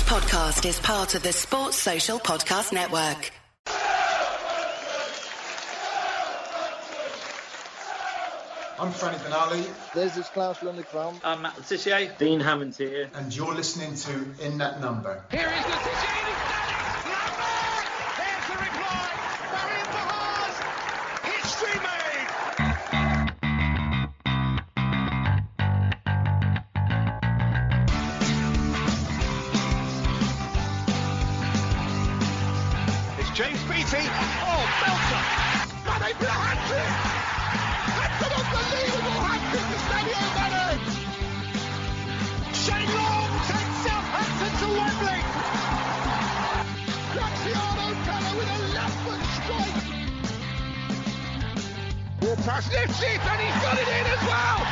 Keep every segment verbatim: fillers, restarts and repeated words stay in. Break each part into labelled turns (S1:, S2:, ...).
S1: podcast is part of the Sports Social Podcast Network.
S2: I'm Franny Benali.
S3: This is Klaus Lundekvam.
S4: I'm Matt Le Tissier.
S5: Dean Hammond here.
S2: And you're listening to In That Number.
S6: Here is Le Tissier. Number! There's the reply. Marion Bahars. History made. It's James Beattie. Oh, belter. But they've got a hat-trick. That's an unbelievable hat-trick to Sadio Mane. Shane Long takes Southampton to Wembley. Graziano Pella with a left foot strike. Ball pass lifts it and he's got it in as well.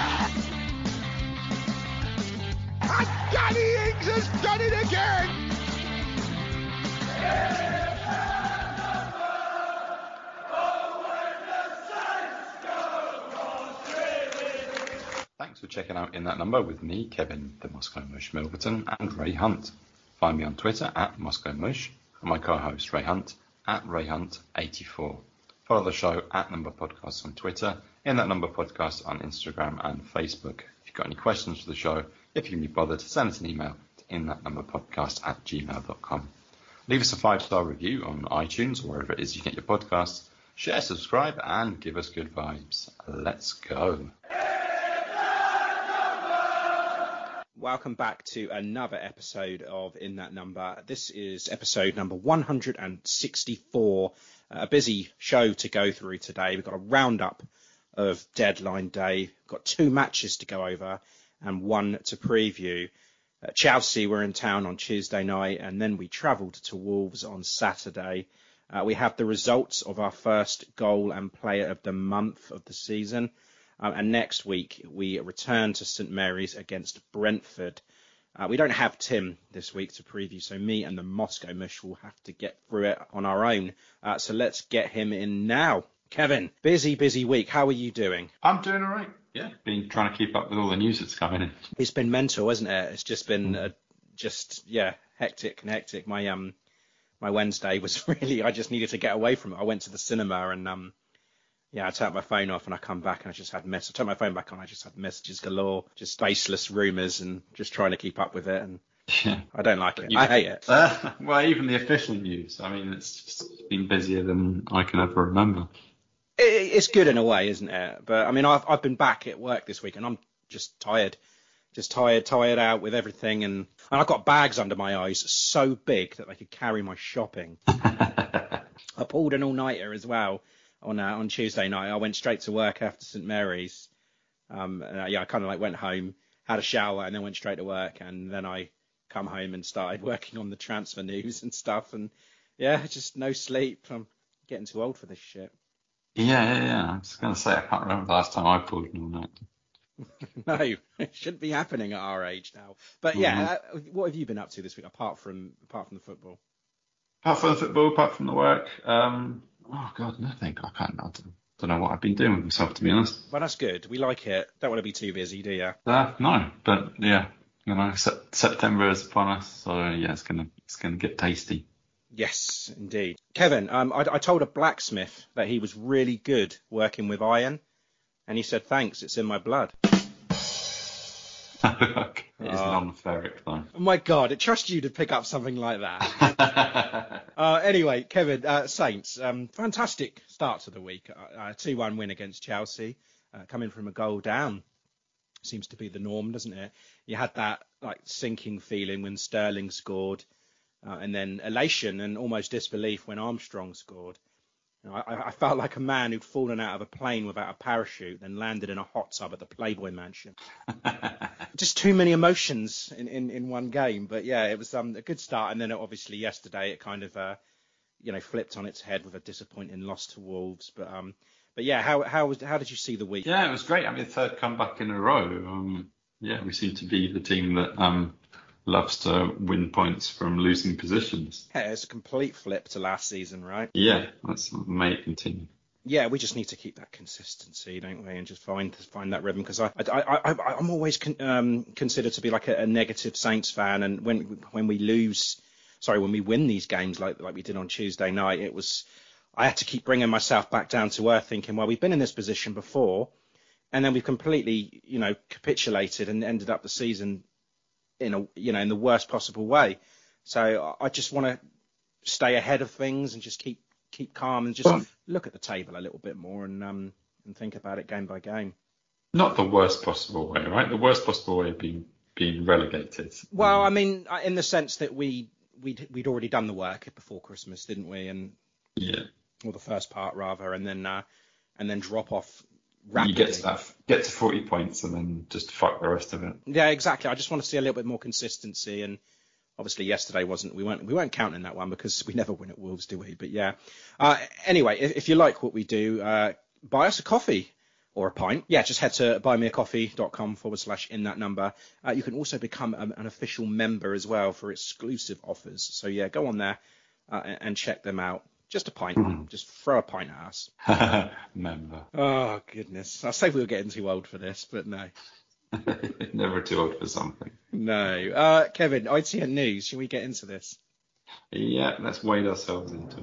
S6: And Danny Ings has done it again.
S7: Thanks for checking out In That Number with me, Kevin, the Moscow Mush Milverton, and Ray Hunt. Find me on Twitter at Moscow Mush, and my co-host Ray Hunt at Ray Hunt eighty-four. Follow the show at Number Podcast on Twitter, In That Number Podcast on Instagram and Facebook. If you've got any questions for the show, if you can be bothered, send us an email to inthatnumberpodcast at gmail dot com. Leave us a five-star review on iTunes or wherever it is you get your podcasts. Share, subscribe, and give us good vibes. Let's go.
S4: Welcome back to another episode of In That Number. This is episode number one hundred sixty-four. Uh, a busy show to go through today. We've got a roundup of deadline day. We've got two matches to go over and one to preview. Uh, Chelsea were in town on Tuesday night, and then we travelled to Wolves on Saturday. Uh, we have the results of our first goal and player of the month of the season. Um, and next week, we return to St Mary's against Brentford. Uh, we don't have Tim this week to preview, so me and the Moscow Mush will have to get through it on our own. Uh, so let's get him in now. Kevin, busy, busy week. How are you doing?
S7: I'm doing all right. Yeah, been trying to keep up with all the news that's coming in.
S4: It's been mental, hasn't it? It's just been uh, just, yeah, hectic and hectic. My um, my Wednesday was really, I just needed to get away from it. I went to the cinema and... um. Yeah, I turned my phone off and I come back and I just had messages. I turned my phone back on, I just had messages galore, just baseless rumours and just trying to keep up with it. And yeah. I don't like it. You, I hate it.
S7: Uh, well, even the official news. I mean, it's just been busier than I can ever remember.
S4: It, it's good in a way, isn't it? But I mean, I've I've been back at work this week and I'm just tired, just tired, tired out with everything. And, and I've got bags under my eyes so big that they could carry my shopping. I pulled an all-nighter as well. On uh, on Tuesday night, I went straight to work after St Mary's. Um, and, uh, yeah, I kind of like went home, had a shower, and then went straight to work. And then I come home and started working on the transfer news and stuff. And yeah, just no sleep. I'm getting too old for this shit.
S7: Yeah, yeah, yeah. I was going to say I can't remember the last time I pulled an all night.
S4: No, it shouldn't be happening at our age now. But yeah, mm-hmm. uh, what have you been up to this week apart from apart from the football?
S7: Apart from the football, apart from the work. Um, Oh, God, nothing. I can't. I don't, don't know what I've been doing with myself, to be honest.
S4: Well, that's good. We like it. Don't want to be too busy, do you?
S7: Uh, no, but yeah, you know, se- September is upon us, so yeah, it's gonna it's gonna get tasty.
S4: Yes, indeed. Kevin, um, I, I told a blacksmith that he was really good working with iron, and he said, "Thanks, it's in my blood."
S7: It is uh, non-ferric, though.
S4: Oh my God, it trusts you to pick up something like that. uh, anyway, Kevin, uh, Saints, um, fantastic start to the week. Uh, two one win against Chelsea, uh, coming from a goal down. Seems to be the norm, doesn't it? You had that like sinking feeling when Sterling scored, uh, and then elation and almost disbelief when Armstrong scored. You know, I, I felt like a man who'd fallen out of a plane without a parachute, then landed in a hot tub at the Playboy Mansion. Just too many emotions in, in, in one game. But yeah, it was um, a good start. And then obviously yesterday it kind of, uh, you know, flipped on its head with a disappointing loss to Wolves. But um, but yeah, how how was how did you see the week?
S7: Yeah, it was great. I mean, third comeback in a row. Um, yeah, we seem to be the team that um loves to win points from losing positions.
S4: Yeah, it's a complete flip to last season, right?
S7: Yeah, let's may it continue.
S4: yeah, we just need to keep that consistency, don't we, and just find find that rhythm. Because I, I, I, I'm always con, um, considered to be like a, a negative Saints fan, and when when we lose, sorry, when we win these games like like we did on Tuesday night, it was I had to keep bringing myself back down to earth, thinking, well, we've been in this position before, and then we've completely, you know, capitulated and ended up the season in a, you know, in the worst possible way. So I just want to stay ahead of things and just keep. keep calm and just well, look at the table a little bit more and um and think about it game by game.
S7: Not the worst possible way, right? The worst possible way of being being relegated.
S4: Well, um, I mean, in the sense that we we'd we'd already done the work before Christmas, didn't we? And
S7: yeah,
S4: or the first part rather, and then uh, and then drop off rapidly.
S7: You get to that, get to forty points and then just fuck the rest of it.
S4: Yeah, exactly. I just want to see a little bit more consistency and. Obviously, yesterday wasn't. We weren't. We weren't counting that one because we never win at Wolves, do we? But yeah. Uh, anyway, if, if you like what we do, uh, buy us a coffee or a pint. Yeah, just head to buymeacoffee.com forward slash in that number. Uh, you can also become a, an official member as well for exclusive offers. So yeah, go on there uh, and, and check them out. Just a pint. Mm. Just throw a pint at us.
S7: Member.
S4: Oh goodness. I say we were getting too old for this, but no.
S7: Never too old for something.
S4: No. Uh, Kevin, I T N News, shall we get into this?
S7: Yeah, let's wade ourselves into it.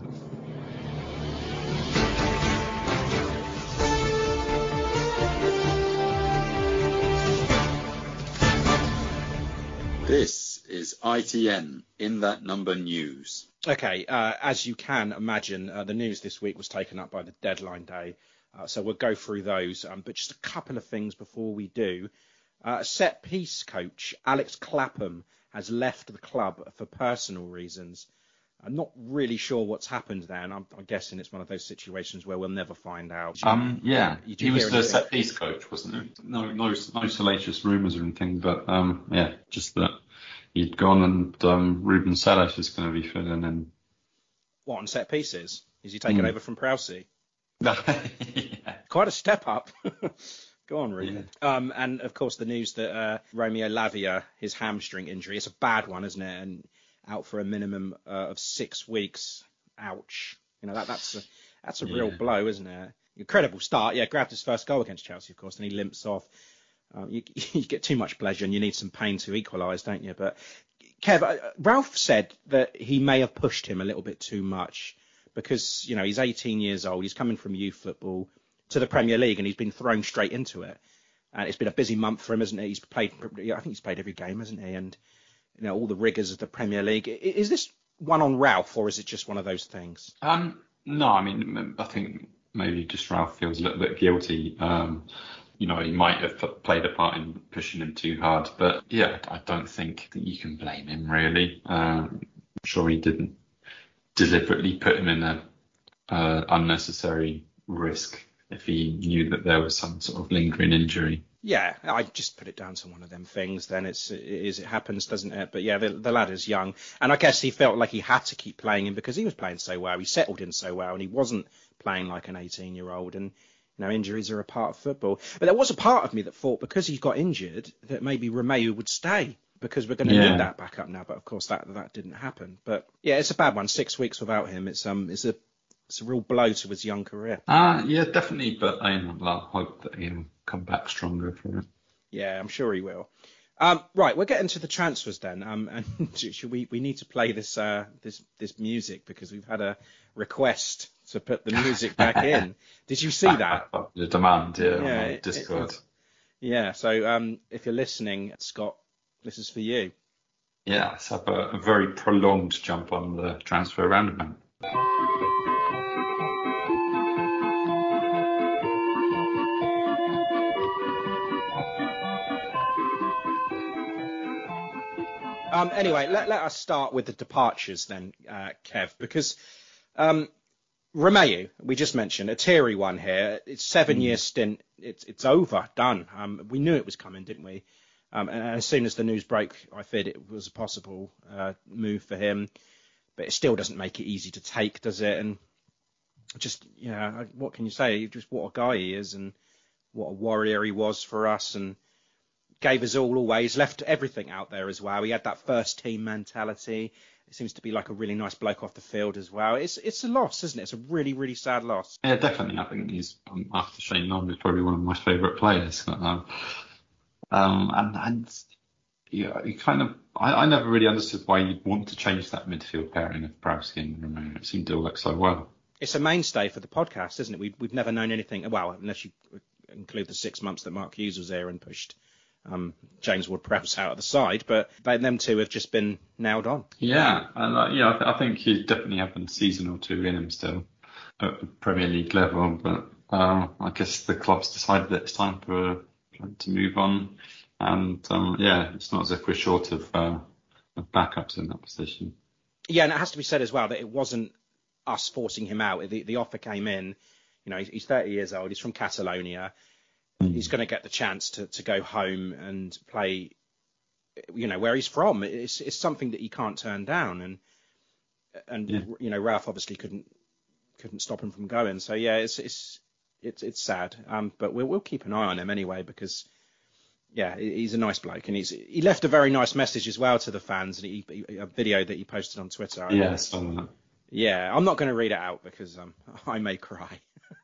S7: This is I T N in that number news.
S4: Okay, uh, as you can imagine, uh, the news this week was taken up by the deadline day. Uh, so we'll go through those. Um, but just a couple of things before we do. Uh, set piece coach Alex Clapham has left the club for personal reasons. I'm not really sure what's happened there, and I'm, I'm guessing it's one of those situations where we'll never find out.
S7: You, um, yeah, he was the set piece coach, wasn't he? No, no, no salacious rumours or anything, but um, yeah, just that he'd gone and um, Ruben Sellés is going to be filling in.
S4: What, on set pieces? Is he taking mm. over from Prowsey?
S7: yeah.
S4: Quite a step up. Go on, Ruben. Yeah. Um, and, of course, the news that uh, Romeo Lavia, his hamstring injury, it's a bad one, isn't it? And out for a minimum uh, of six weeks. Ouch. You know, that that's a, that's a yeah. real blow, isn't it? Incredible start. Yeah, grabbed his first goal against Chelsea, of course, and he limps off. Um, you, you get too much pleasure and you need some pain to equalise, don't you? But, Kev, uh, Ralph said that he may have pushed him a little bit too much because, you know, he's eighteen years old. He's coming from youth football to the Premier League, and he's been thrown straight into it. And it's been a busy month for him, isn't it? He's played, I think he's played every game, hasn't he? And, you know, all the rigours of the Premier League. Is this one on Ralph, or is it just one of those things?
S7: Um, no, I mean, I think maybe just Ralph feels a little bit guilty. Um, you know, he might have played a part in pushing him too hard. But, yeah, I don't think that you can blame him, really. Um, I'm sure he didn't deliberately put him in a uh, unnecessary risk if he knew that there was some sort of lingering injury.
S4: Yeah, I just put it down to one of them things. Then it's it is it happens, doesn't it? But yeah, the, the lad is young, and I guess he felt like he had to keep playing him because he was playing so well. He settled in so well, and he wasn't playing like an eighteen-year-old. And you know, injuries are a part of football. But there was a part of me that thought because he got injured that maybe Romeo would stay because we're going to yeah. need that backup now. But of course, that that didn't happen. But yeah, it's a bad one. Six weeks without him, it's um, it's a It's a real blow to his young career.
S7: Uh, yeah, definitely. But I hope that he'll come back stronger for it.
S4: Yeah, I'm sure he will. Um, right, we're getting to the transfers then. Um, and should we we need to play this uh, this this music because we've had a request to put the music back in. Did you see that?
S7: The demand, yeah,
S4: yeah
S7: on
S4: it,
S7: Discord.
S4: It, yeah. So um, if you're listening, Scott, this is for you.
S7: Yeah, let's have a, a very prolonged jump on the transfer roundabout.
S4: Um, anyway, let, let us start with the departures then, uh, Kev, because um, Romeo, we just mentioned, a teary one here. It's seven-year mm. stint. It's it's over, done. Um, we knew it was coming, didn't we? Um, and as soon as the news broke, I feared it was a possible uh, move for him. But it still doesn't make it easy to take, does it? And just, yeah, what can you say? Just what a guy he is and what a warrior he was for us. And gave us all always, left everything out there as well. He had that first team mentality. It seems to be like a really nice bloke off the field as well. It's it's a loss, isn't it? It's a really, really sad loss.
S7: Yeah, definitely. I think he's, um, after Shane Long, he's probably one of my favourite players. Um, um, and, and yeah, he kind of, I, I never really understood why you'd want to change that midfield pairing of Browski and Romero. It seemed to work so well.
S4: It's a mainstay for the podcast, isn't it? We, we've never known anything, well, unless you include the six months that Mark Hughes was there and pushed Um, James Ward-Prowse out of the side, but they, them two have just been nailed on.
S7: Yeah, and uh, yeah, I, th- I think he definitely have a season or two in him still at the Premier League level, but uh, I guess the club's decided that it's time for him to move on, and um, yeah, it's not as if we're short of, uh, of backups in that position.
S4: Yeah, and it has to be said as well that it wasn't us forcing him out. The, the offer came in. You know, he's, he's thirty years old. He's from Catalonia. He's going to get the chance to, to go home and play, you know, where he's from. It's it's something that he can't turn down, and and yeah. you know, Ralph obviously couldn't couldn't stop him from going. So yeah, it's it's it's it's sad. Um, but we'll we'll keep an eye on him anyway because yeah, he's a nice bloke, and he's he left a very nice message as well to the fans, and he, he, a video that he posted on Twitter.
S7: Yes. Yeah,
S4: yeah, I'm not going to read it out because um I may cry.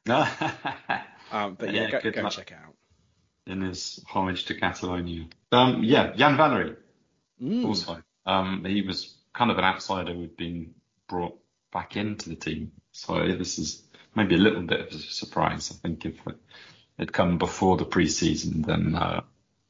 S4: Um, but yeah, yeah go, go check it out.
S7: In his homage to Catalonia. Um, yeah, Jan Valery
S4: mm.
S7: also. Um, he was kind of an outsider who'd been brought back into the team. So this is maybe a little bit of a surprise. I think if it had come before the pre-season, then uh,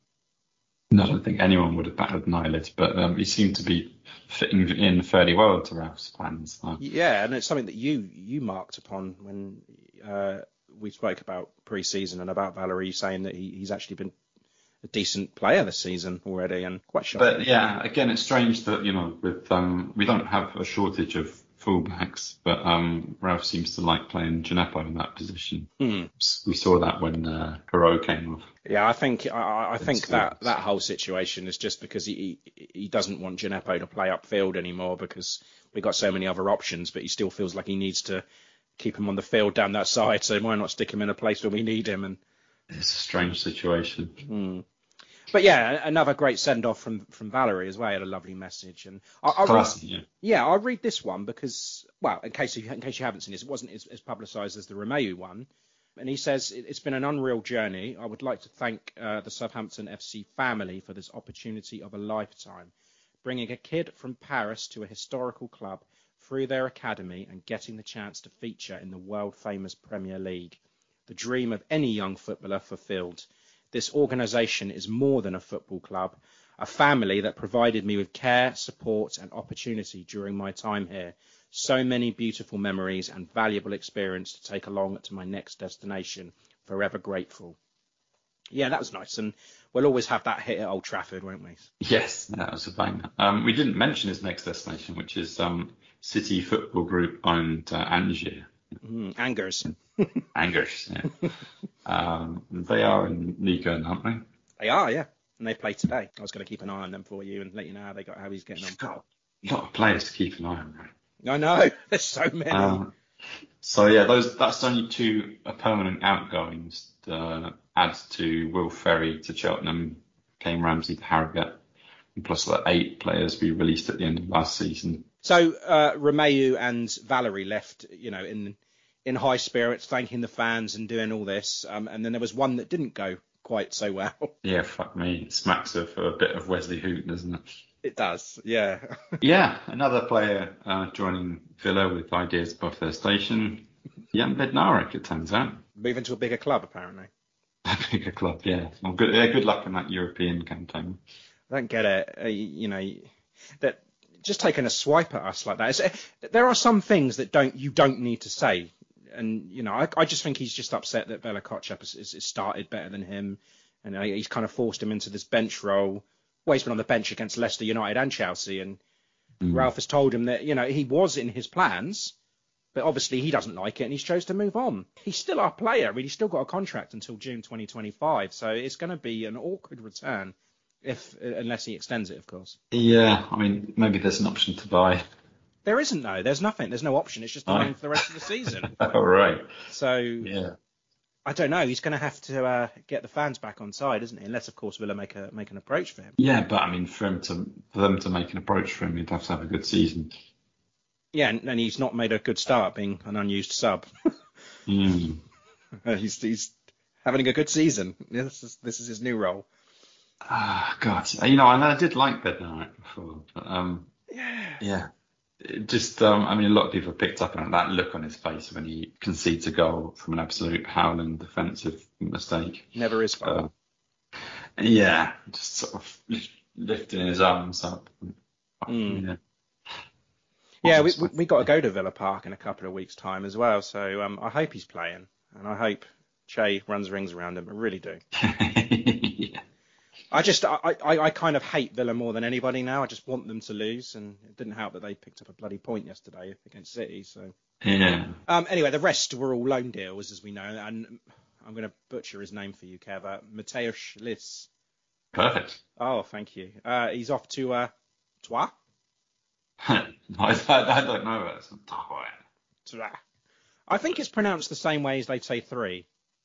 S7: no, I don't think anyone would have batted an eyelid. But um, he seemed to be fitting in fairly well to Ralph's plans. So.
S4: Yeah, and it's something that you you marked upon when uh, we spoke about pre-season and about Valery, saying that he, he's actually been a decent player this season already, and quite shocking.
S7: But yeah, again, it's strange that, you know, with um, we don't have a shortage of fullbacks, but um, Ralph seems to like playing Gineppo in that position.
S4: Hmm.
S7: We saw that when uh, Perot came off.
S4: Yeah, I think I, I think that, that whole situation is just because he he doesn't want Gineppo to play upfield anymore because we've got so many other options, but he still feels like he needs to keep him on the field down that side, so why not stick him in a place where we need him? And
S7: it's a strange situation.
S4: Hmm. But yeah, another great send-off from, from Valery as well. He had a lovely message, and I, I
S7: Classy,
S4: read,
S7: yeah.
S4: yeah, I'll read this one because, well, in case you in case you haven't seen this, it wasn't as, as publicised as the Romeu one. And he says, it's been an unreal journey. I would like to thank uh, the Southampton F C family for this opportunity of a lifetime, bringing a kid from Paris to a historical club through their academy and getting the chance to feature in the world-famous Premier League. The dream of any young footballer fulfilled. This organisation is more than a football club, a family that provided me with care, support and opportunity during my time here. So many beautiful memories and valuable experience to take along to my next destination. Forever grateful. Yeah, that was nice. And we'll always have that hit at Old Trafford, won't we?
S7: Yes, that was a banger. Um, we didn't mention his next destination, which is um, City Football Group owned uh, Angers.
S4: Mm, Angers.
S7: Angers, yeah. um, they are in Ligue one, aren't they?
S4: They are, yeah. And they play today. I was going to keep an eye on them for you and let you know how they got, how he's getting on.
S7: Got a lot of players to keep an eye on, right?
S4: I know. There's so many.
S7: Um, so yeah, those that's only two uh, permanent outgoings. Uh, add to Will Ferry to Cheltenham, Kane Ramsey to Harrogate, and plus the eight players we released at the end of last season.
S4: So uh, Romeu and Valery left, you know, in in high spirits, thanking the fans and doing all this. Um, and then there was one that didn't go quite so well.
S7: Yeah, fuck me. It smacks of a bit of Wesley Hoot, doesn't it?
S4: It does, yeah.
S7: Yeah, another player uh, joining Villa with ideas above their station. Jan Bednarek, it turns out.
S4: Moving to a bigger club, apparently.
S7: A bigger club, yeah. Well, good, yeah, good luck in that European campaign.
S4: I don't get it. Uh, you know, that just taking a swipe at us like that. It's, there are some things that don't you don't need to say. And, you know, I, I just think he's just upset that Bella Kotchap has, has started better than him. And uh, he's kind of forced him into this bench role. Well, he's been on the bench against Leicester United and Chelsea. And mm. Ralph has told him that, you know, he was in his plans. But obviously he doesn't like it and he's chose to move on. He's still our player. I mean, he's still got a contract until June twenty twenty-five. So it's going to be an awkward return, if unless he extends it, of course.
S7: Yeah, I mean, maybe there's an option to buy.
S4: There isn't, though. There's nothing. There's no option. It's just the loan for the rest of the season.
S7: Oh, right.
S4: So,
S7: yeah.
S4: I don't know. He's going to have to uh, get the fans back on side, isn't he? Unless, of course, Villa make a make an approach for him.
S7: Yeah, but I mean, for him to for them to make an approach for him, he'd have to have a good season.
S4: Yeah, and, and he's not made a good start being an unused sub.
S7: mm.
S4: he's he's having a good season. This is this is his new role.
S7: Ah, God. You know, and I did like Bednarek before, but um,
S4: yeah,
S7: yeah. It just, um, I mean, a lot of people picked up on that look on his face when he concedes a goal from an absolute howling defensive mistake.
S4: Never is fault.
S7: Uh, yeah, just sort of lifting his arms up.
S4: Mm.
S7: Yeah,
S4: yeah we, we we got to go to Villa Park in a couple of weeks' time as well. So um, I hope he's playing, and I hope Che runs rings around him. I really do.
S7: yeah.
S4: I just, I, I, I kind of hate Villa more than anybody now. I just want them to lose, and it didn't help that they picked up a bloody point yesterday against City. So
S7: yeah.
S4: Um, anyway, the rest were all loan deals, as we know, and I'm going to butcher his name for you, Kev. Uh, Mateusz Liss.
S7: Perfect.
S4: Oh, thank you. Uh, he's off to uh, Troyes.
S7: I, I don't know. That's
S4: Troyes. I think it's pronounced the same way as they say three.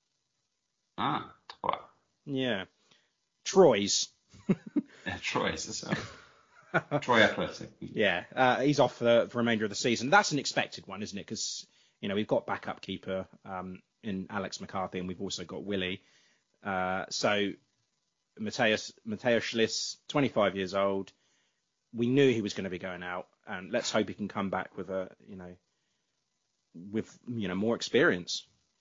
S7: Ah, Troyes.
S4: Yeah. Troyes.
S7: Yeah, Troyes. Uh, Troy Athletic.
S4: Yeah, uh, he's off for the, for the remainder of the season. That's an expected one, isn't it? Because, you know, we've got backup keeper um, in Alex McCarthy, and we've also got Willie. Uh, so Mateusz Mateusz Liss, twenty-five years old. We knew he was going to be going out, and let's hope he can come back with a, you know, with you know more experience.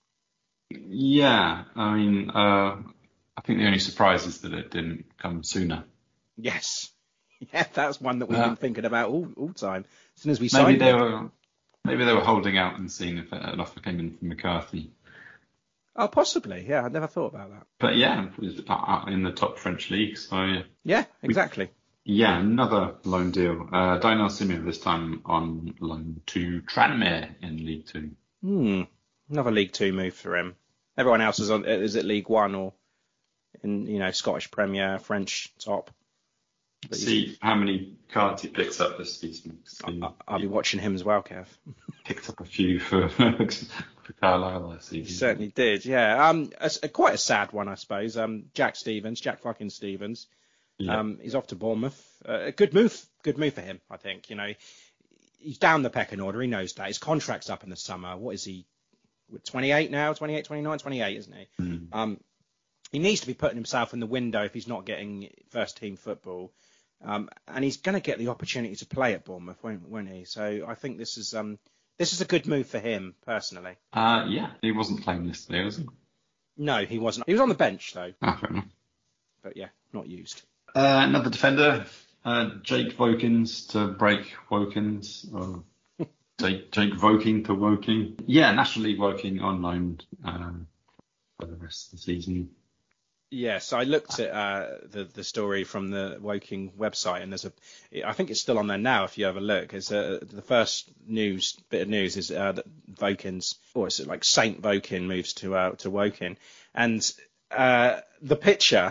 S7: Yeah, I mean, uh, I think the only surprise is that it didn't come sooner.
S4: Yes. Yeah, that's one that we've
S7: yeah.
S4: been thinking about all all time. As soon as we
S7: maybe
S4: signed
S7: they
S4: him.
S7: were maybe they were holding out and seeing if an offer came in from McCarthy.
S4: Oh, possibly. Yeah, I never thought about that.
S7: But yeah, it was in the top French league. So
S4: yeah, exactly.
S7: We, yeah, another loan deal. Uh, Daniel Simeon this time on loan to Tranmere in League Two.
S4: Hmm. Another League Two move for him. Everyone else is on is at League One or in you know Scottish Premier, French top.
S7: But See how many cards he picks up this season.
S4: I'll, I'll be watching him as well, Kev.
S7: Picked up a few for, for Carlisle this season.
S4: He certainly did, yeah. Um, a, a, quite a sad one, I suppose. Um, Jack Stevens, Jack fucking Stevens.
S7: Yeah.
S4: Um, he's off to Bournemouth. Uh, a good move, good move for him, I think. You know, he's down the pecking order. He knows that his contract's up in the summer. What is he? twenty-eight now, twenty-eight, twenty-nine, twenty-eight, isn't he?
S7: Mm.
S4: Um, he needs to be putting himself in the window if he's not getting first team football. Um, and he's going to get the opportunity to play at Bournemouth, won't, won't he? So I think this is um, this is a good move for him personally.
S7: Uh, yeah, he wasn't playing yesterday, was he?
S4: No, he wasn't. He was on the bench though.
S7: Ah, fair enough.
S4: But yeah, not used.
S7: Uh, another defender, uh, Jake Vokins to break Wokins. Or Jake, Jake Voking to Woking. Yeah, National League Woking on loan um, for the rest of the season.
S4: Yes, I looked at uh, the the story from the Woking website, and there's a, I think it's still on there now. If you have a look, it's uh, the first news bit of news is uh, that Vokins, or is it like Saint Vokin moves to uh, to Woking, and uh, the picture,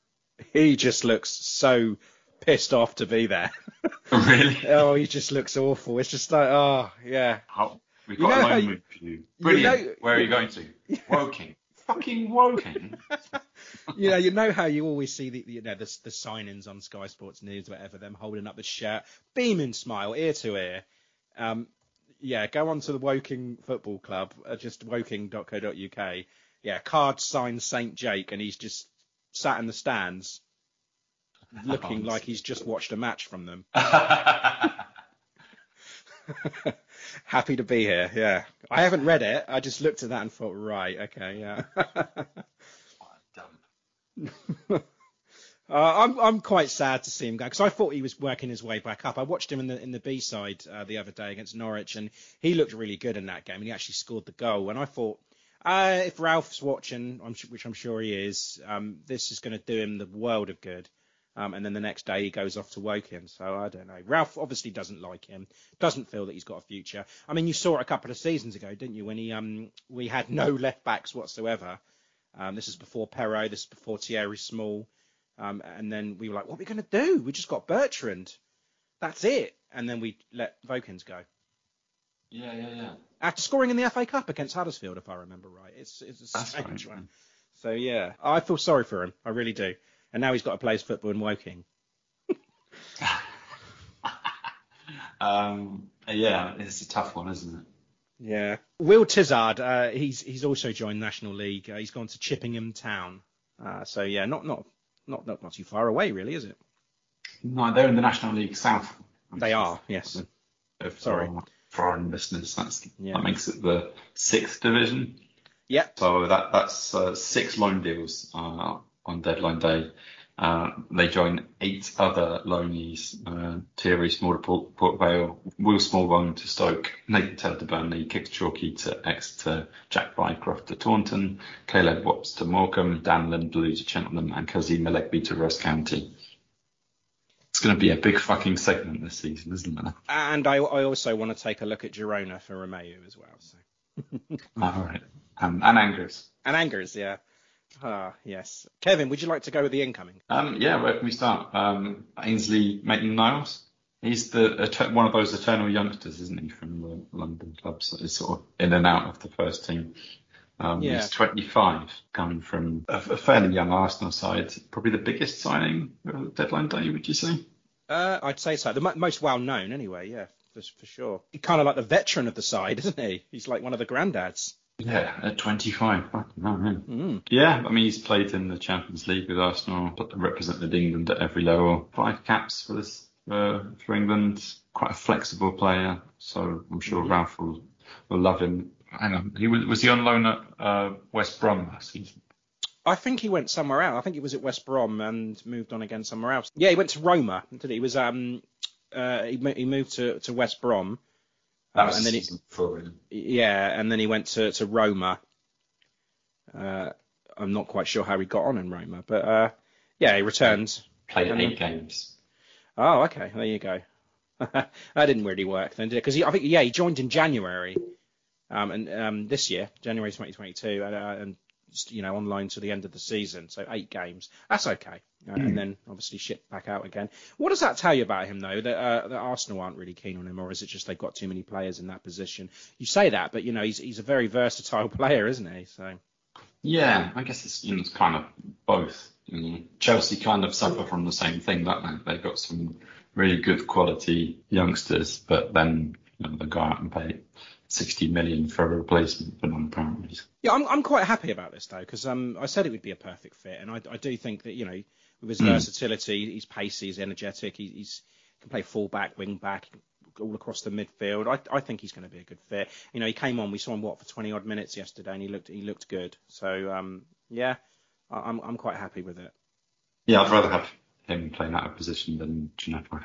S4: he just looks so pissed off to be there.
S7: Really?
S4: Oh, he just looks awful. It's just like, oh yeah.
S7: How, we've
S4: You
S7: got
S4: know
S7: a
S4: how
S7: loan
S4: you-
S7: move for you. Brilliant.
S4: you know-
S7: Where are you going to? Woking. Fucking Woking.
S4: You know, you know how you always see the, the you know the, the signings on Sky Sports News, whatever, them holding up the shirt, beaming smile, ear to ear. Um, yeah, go on to the Woking Football Club, uh, just woking dot co dot uk. Yeah, card signed Saint Jake, and he's just sat in the stands, looking like he's just watched a match from them. Happy to be here. Yeah, I haven't read it. I just looked at that and thought, right, okay, yeah. uh, I'm I'm quite sad to see him go because I thought he was working his way back up. I watched him in the in the B side uh, the other day against Norwich, and he looked really good in that game, and he actually scored the goal. And I thought, uh, if Ralph's watching, I'm, which I'm sure he is, um, this is going to do him the world of good. Um, and then the next day he goes off to Woking. So I don't know. Ralph obviously doesn't like him, doesn't feel that he's got a future. I mean, you saw it a couple of seasons ago, didn't you, when he um we had no left backs whatsoever. Um, this is before Perraud, this is before Thierry Small. Um, and then we were like, what are we going to do? We just got Bertrand. That's it. And then we let Vokins go.
S7: Yeah, yeah, yeah.
S4: After scoring in the F A Cup against Huddersfield, if I remember right. It's it's a
S7: That's
S4: strange
S7: right.
S4: one. So yeah, I feel sorry for him. I really do. And now he's got to play his football in Woking.
S7: um, yeah, it's a tough one, isn't it?
S4: Yeah. Will Tizard, uh, he's he's also joined National League. Uh, he's gone to Chippingham Town. Uh, so yeah, not not not not not too far away, really, is it?
S7: No, they're in the National League South.
S4: They are, yes.
S7: If
S4: Sorry.
S7: for foreign listeners, that's
S4: Yeah.
S7: that makes it the sixth division.
S4: Yeah.
S7: So that that's uh, six loan deals uh, on deadline day. Uh, they join eight other loanees: uh, Thierry Small to Port, Port Vale, Will Smallbone to Stoke, Nathan Taylor to Burnley, Kix Chalky to Exeter, Jack Rycroft to Taunton, Caleb Watts to Morecambe, Dan Lindblue to Cheltenham, and Kazim Melegby to Ross County. It's going to be a big fucking segment this season, isn't it?
S4: And I, I also want to take a look at Girona for Romeu as well. So.
S7: All right. Um, and Angers.
S4: And Angers, yeah. Ah, yes. Kevin, would you like to go with the incoming?
S7: Um, yeah, where can we start? Um, Ainsley Maitland-Niles. He's the one of those eternal youngsters, isn't he, from the London clubs that is sort of in and out of the first team. Um,
S4: Yeah.
S7: He's twenty-five, coming from a, a fairly young Arsenal side. Probably the biggest signing of deadline day, would you say?
S4: Uh, I'd say so. The mo- most well-known, anyway, yeah, for, for sure. He's kind of like the veteran of the side, isn't he? He's like one of the granddads.
S7: Yeah, at twenty-five. Fucking hell, man.
S4: Mm.
S7: Yeah, I mean, he's played in the Champions League with Arsenal, represented England at every level. Five caps for this uh, for England. Quite a flexible player, so I'm sure
S4: Mm-hmm.
S7: Ralph will, will love him. Hang on, he was was he on loan at uh, West Brom last season?
S4: I think he went somewhere else. I think he was at West Brom and moved on again somewhere else. Yeah, he went to Roma. Did he? He was um uh he, mo- he moved to, to West Brom.
S7: That was
S4: and then he,
S7: season before, really.
S4: yeah, and then he went to, to Roma. Uh, I'm not quite sure how he got on in Roma, but uh, yeah, he returned.
S7: Played
S4: And
S7: eight
S4: then-
S7: games.
S4: Oh, okay, there you go. That didn't really work then, did it? Because I think yeah, he joined in January, um, and um, this year, January twenty twenty-two, and, uh, and you know, on loan to the end of the season, so eight games. That's okay, uh,
S7: Mm.
S4: and then obviously shipped back out again. What does that tell you about him, though? That, uh, that Arsenal aren't really keen on him, or is it just they've got too many players in that position? You say that, but you know, he's he's a very versatile player, isn't he? So
S7: Yeah, I guess it's, you know, it's kind of both. You know, Chelsea kind of suffer from the same thing, don't they? They've got some really good quality youngsters, but then you know, they go out and pay sixty million for a replacement for them, apparently.
S4: yeah, I'm I'm quite happy about this though, because um I said it would be a perfect fit, and I I do think that you know with his
S7: Mm.
S4: versatility, he's pacey, he's energetic, he, he's can play full back, wing back, all across the midfield. I I think he's going to be a good fit. You know, he came on, we saw him what for twenty odd minutes yesterday, and he looked he looked good. So um yeah, I, I'm I'm quite happy with it.
S7: Yeah, I'd rather have him playing out of position than Gineppo.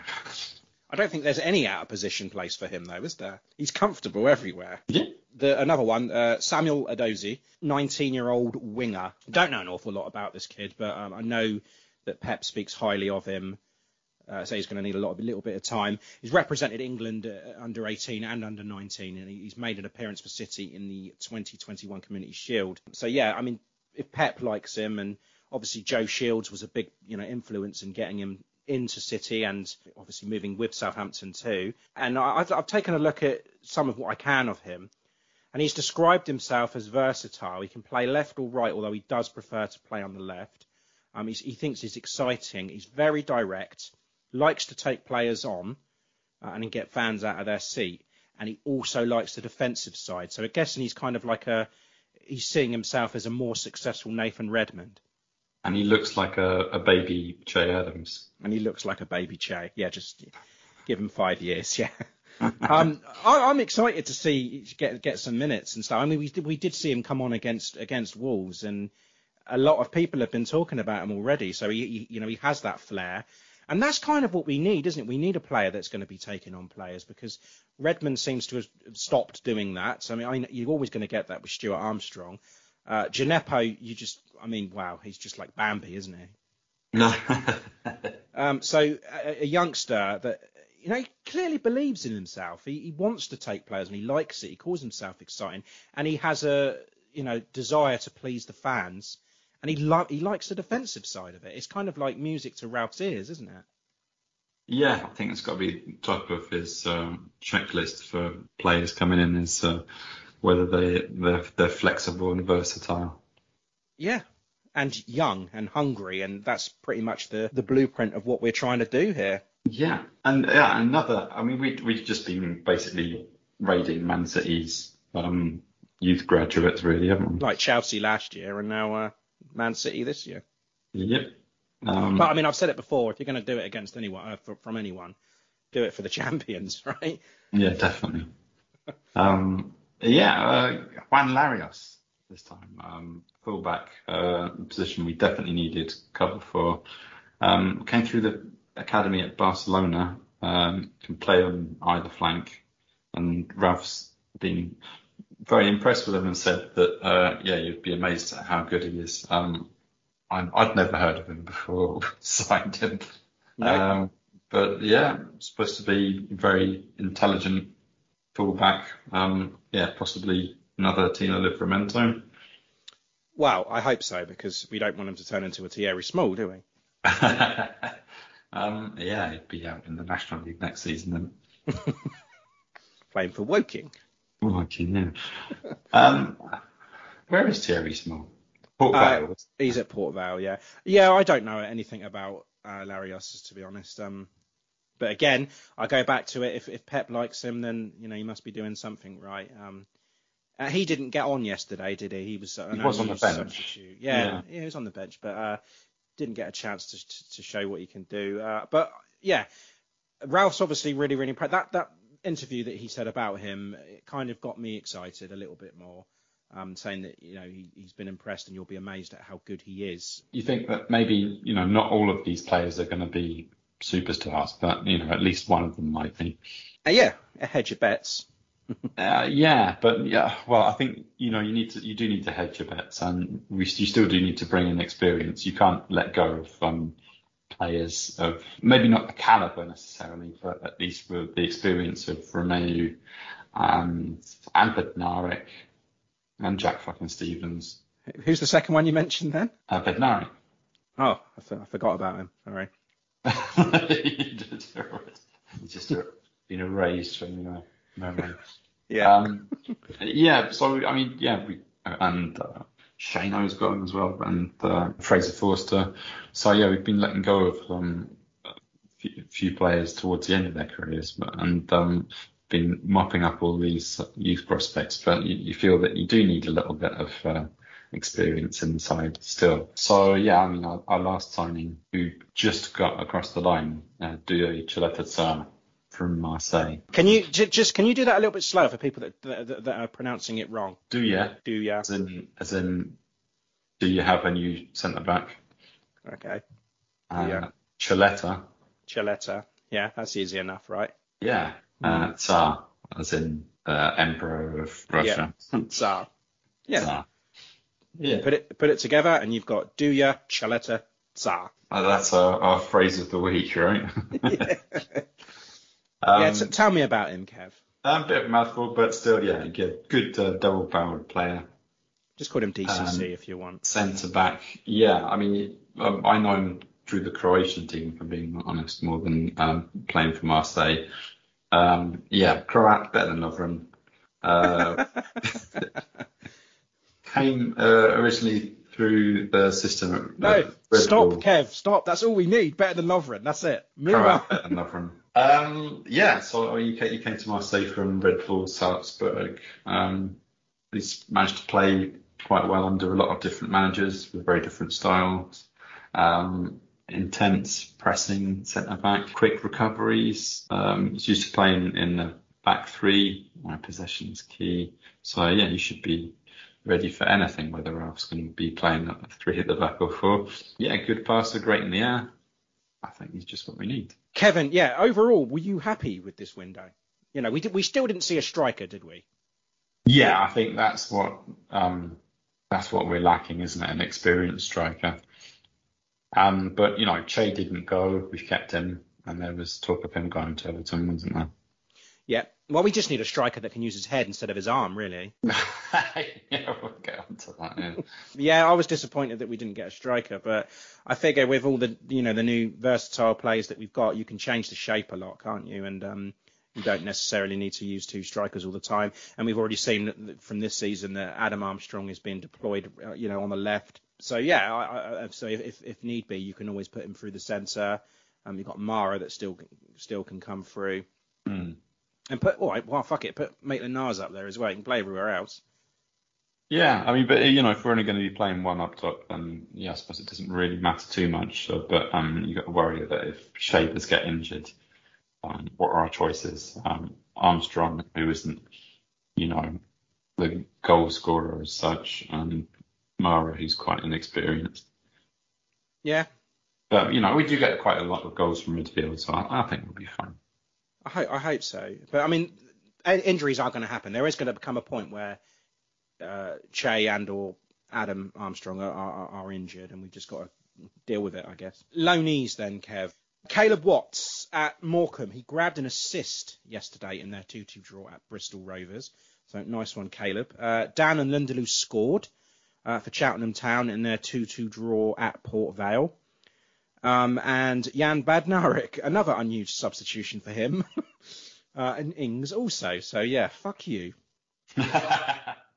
S4: I don't think there's any out of position place for him though, is there? He's comfortable everywhere.
S7: Yeah.
S4: The, another one, uh, Samuel Adozi, nineteen-year-old winger. Don't know an awful lot about this kid, but um, I know that Pep speaks highly of him. Uh, so he's going to need a lot, a little bit of time. He's represented England uh, under eighteen and under nineteen, and he's made an appearance for City in the twenty twenty-one Community Shield. So yeah, I mean, if Pep likes him, and obviously Joe Shields was a big, you know, influence in getting him into City, and obviously moving with Southampton too. And I, I've, I've taken a look at some of what I can of him, and he's described himself as versatile. He can play left or right, although he does prefer to play on the left. Um, he's, he thinks he's exciting. He's very direct, likes to take players on uh, and get fans out of their seat. And he also likes the defensive side. So I guess he's kind of like a, he's seeing himself as a more successful Nathan Redmond.
S7: And he looks like a, a baby Che Adams.
S4: And he looks like a baby Che. Yeah, just give him five years. Yeah. um, I, I'm excited to see get get some minutes and stuff. I mean, we did, we did see him come on against against Wolves, and a lot of people have been talking about him already. So he, he you know, he has that flair, and that's kind of what we need, isn't it? We need a player that's going to be taking on players, because Redmond seems to have stopped doing that. So I mean, I mean you're always going to get that with Stuart Armstrong. Uh, Gineppo, you just, I mean, wow, he's just like Bambi, isn't he?
S7: No.
S4: um, so a, a youngster that, you know, he clearly believes in himself. He, he wants to take players and he likes it. He calls himself exciting, and he has a, you know, desire to please the fans, and he lo- he likes the defensive side of it. It's kind of like music to Ralph's ears, isn't it?
S7: Yeah, I think it's got to be top of his um, checklist for players coming in is uh, whether they they're, they're flexible and versatile.
S4: Yeah, and young and hungry, and that's pretty much the, the blueprint of what we're trying to do here.
S7: Yeah, and yeah, another. I mean, we we've just been basically raiding Man City's um, youth graduates, really, haven't we?
S4: Like Chelsea last year, and now uh, Man City this year.
S7: Yep. Um,
S4: but I mean, I've said it before. If you're going to do it against anyone, uh, for, from anyone, do it for the champions, right?
S7: Yeah, definitely. um, yeah, uh, Juan Larios this time, um, fullback uh, position we definitely needed cover for. Um, came through the academy at Barcelona, um, can play on either flank, and Ralph's been very impressed with him and said that, uh, yeah, you'd be amazed at how good he is. Um, I'm, I'd never heard of him before we signed him.
S4: No.
S7: Um, but yeah, supposed to be very intelligent fullback. Um, yeah, possibly another Tino Livramento.
S4: Well, I hope so, because we don't want him to turn into a Thierry Small, do we?
S7: um, yeah, he'd be out in the National League next season then.
S4: Playing for Woking.
S7: Woking, yeah. um, where is Thierry Small? Port Vale.
S4: Uh, he's at Port Vale, yeah. Yeah, I don't know anything about uh, Larios, to be honest. Um, but again, I go back to it. If, if Pep likes him, then you know he must be doing something right. Um, uh, he didn't get on yesterday, did he? He was, uh,
S7: he was on the bench.
S4: Substitute. Yeah, yeah, yeah, he was on the bench, but uh, didn't get a chance to to, to show what he can do. Uh, but yeah, Ralph's obviously really, really impressed. That that interview that he said about him, it kind of got me excited a little bit more. Um, saying that, you know, he, he's been impressed and you'll be amazed at how good he is.
S7: You think that maybe, you know, not all of these players are going to be superstars, but, you know, at least one of them might be.
S4: Uh, yeah, a hedge your bets.
S7: uh, yeah, but yeah, well, I think, you know, you need to, you do need to hedge your bets, and we, you still do need to bring in experience. You can't let go of um, players of maybe not the caliber necessarily, but at least with the experience of Romeu and, and Bednarek. And Jack fucking Stevens.
S4: Who's the second one you mentioned then?
S7: Uh, Bednarek.
S4: Oh, I, th- I forgot about him. Sorry.
S7: He's just been erased from your memory.
S4: Yeah.
S7: Um, yeah. So I mean, yeah, we and uh, Shano's got him as well, and uh, Fraser Forster. So yeah, we've been letting go of um, a few, few players towards the end of their careers, but, and um, been mopping up all these youth prospects, but you, you feel that you do need a little bit of uh, experience inside still. So yeah, I mean, our, our last signing, who just got across the line, uh, Douye Chaleta from Marseille.
S4: Can you j- just can you do that a little bit slower for people that that, that are pronouncing it wrong?
S7: Douye,
S4: Douye,
S7: as in as in, do you have a new centre back?
S4: Okay.
S7: Uh,
S4: Yeah.
S7: Chaleta.
S4: Chaleta. Yeah, that's easy enough, right?
S7: Yeah. Uh, Tsar, as in uh, Emperor of Russia.
S4: Yeah. Tsar. Yeah.
S7: Tsar. Yeah.
S4: Put it put it together, and you've got Douye Chaleta Tsar.
S7: Uh, that's our, our phrase of the week, right?
S4: Yeah.
S7: um,
S4: yeah. T- tell me about him, Kev.
S7: A bit of a mouthful, but still, yeah, good, good uh, double-barreled player.
S4: Just call him D C C
S7: Um,
S4: if you want.
S7: Centre back, yeah. I mean, um, I know him through the Croatian team, if I'm being honest, more than um, playing for Marseille. Um, yeah, Croat, better than Lovren. Uh, came uh, originally through the system. At,
S4: No,
S7: uh, Red
S4: stop,
S7: Bull.
S4: Kev. Stop. That's all we need. Better than Lovren. That's it. Move
S7: Croat,
S4: on.
S7: better than Lovren. Um, yeah, so you came, you came to Marseille from Red Bull Salzburg. Um, he's managed to play quite well under a lot of different managers with very different styles. Um, intense pressing centre back, quick recoveries. Um, he's used to playing in the back three, where possession is key. So yeah, you should be ready for anything, whether Ralph's going to be playing at three at the back or four. Yeah, good passer, great in the air. I think he's just what we need.
S4: Kevin, yeah. Overall, were you happy with this window? You know, we did, we still didn't see a striker, did we?
S7: Yeah, I think that's what um, that's what we're lacking, isn't it? An experienced striker. Um, but you know, Che didn't go. We've kept him, and there was talk of him going to Everton, wasn't there?
S4: Yeah. Well, we just need a striker that can use his head instead of his arm, really.
S7: Yeah, we'll get onto that. Yeah.
S4: Yeah, I was disappointed that we didn't get a striker, but I figure with all the, you know, the new versatile players that we've got, you can change the shape a lot, can't you? And um, you don't necessarily need to use two strikers all the time. And we've already seen from this season that Adam Armstrong is being deployed, uh, you know, on the left. So yeah, I, I, so if if need be, you can always put him through the centre. Um, you've got Mara that still still can come through.
S7: Mm.
S4: And put, all right, well, fuck it, put Maitland-Niles up there as well. He can play everywhere else.
S7: Yeah, I mean, but you know, if we're only going to be playing one up top, then yeah, I suppose it doesn't really matter too much. So, but um, you got to worry that if Shavers get injured, um, what are our choices? Um, Armstrong, who isn't, you know, the goal scorer as such, and Mara, who's quite inexperienced.
S4: Yeah.
S7: But you know, we do get quite a lot of goals from midfield, so I, I think we'll be fine.
S4: I hope, I hope so. But I mean, injuries are going to happen. There is going to become a point where uh, Che and or Adam Armstrong are, are, are injured, and we've just got to deal with it, I guess. Loanees then, Kev. Caleb Watts at Morecambe. He grabbed an assist yesterday in their two two draw at Bristol Rovers. So nice one, Caleb. Uh, Dan and Lindeloo scored uh, for Cheltenham Town in their two two draw at Port Vale. Um, and Jan Badnarik, another unused substitution for him. uh, and Ings also. So, yeah, fuck you. uh,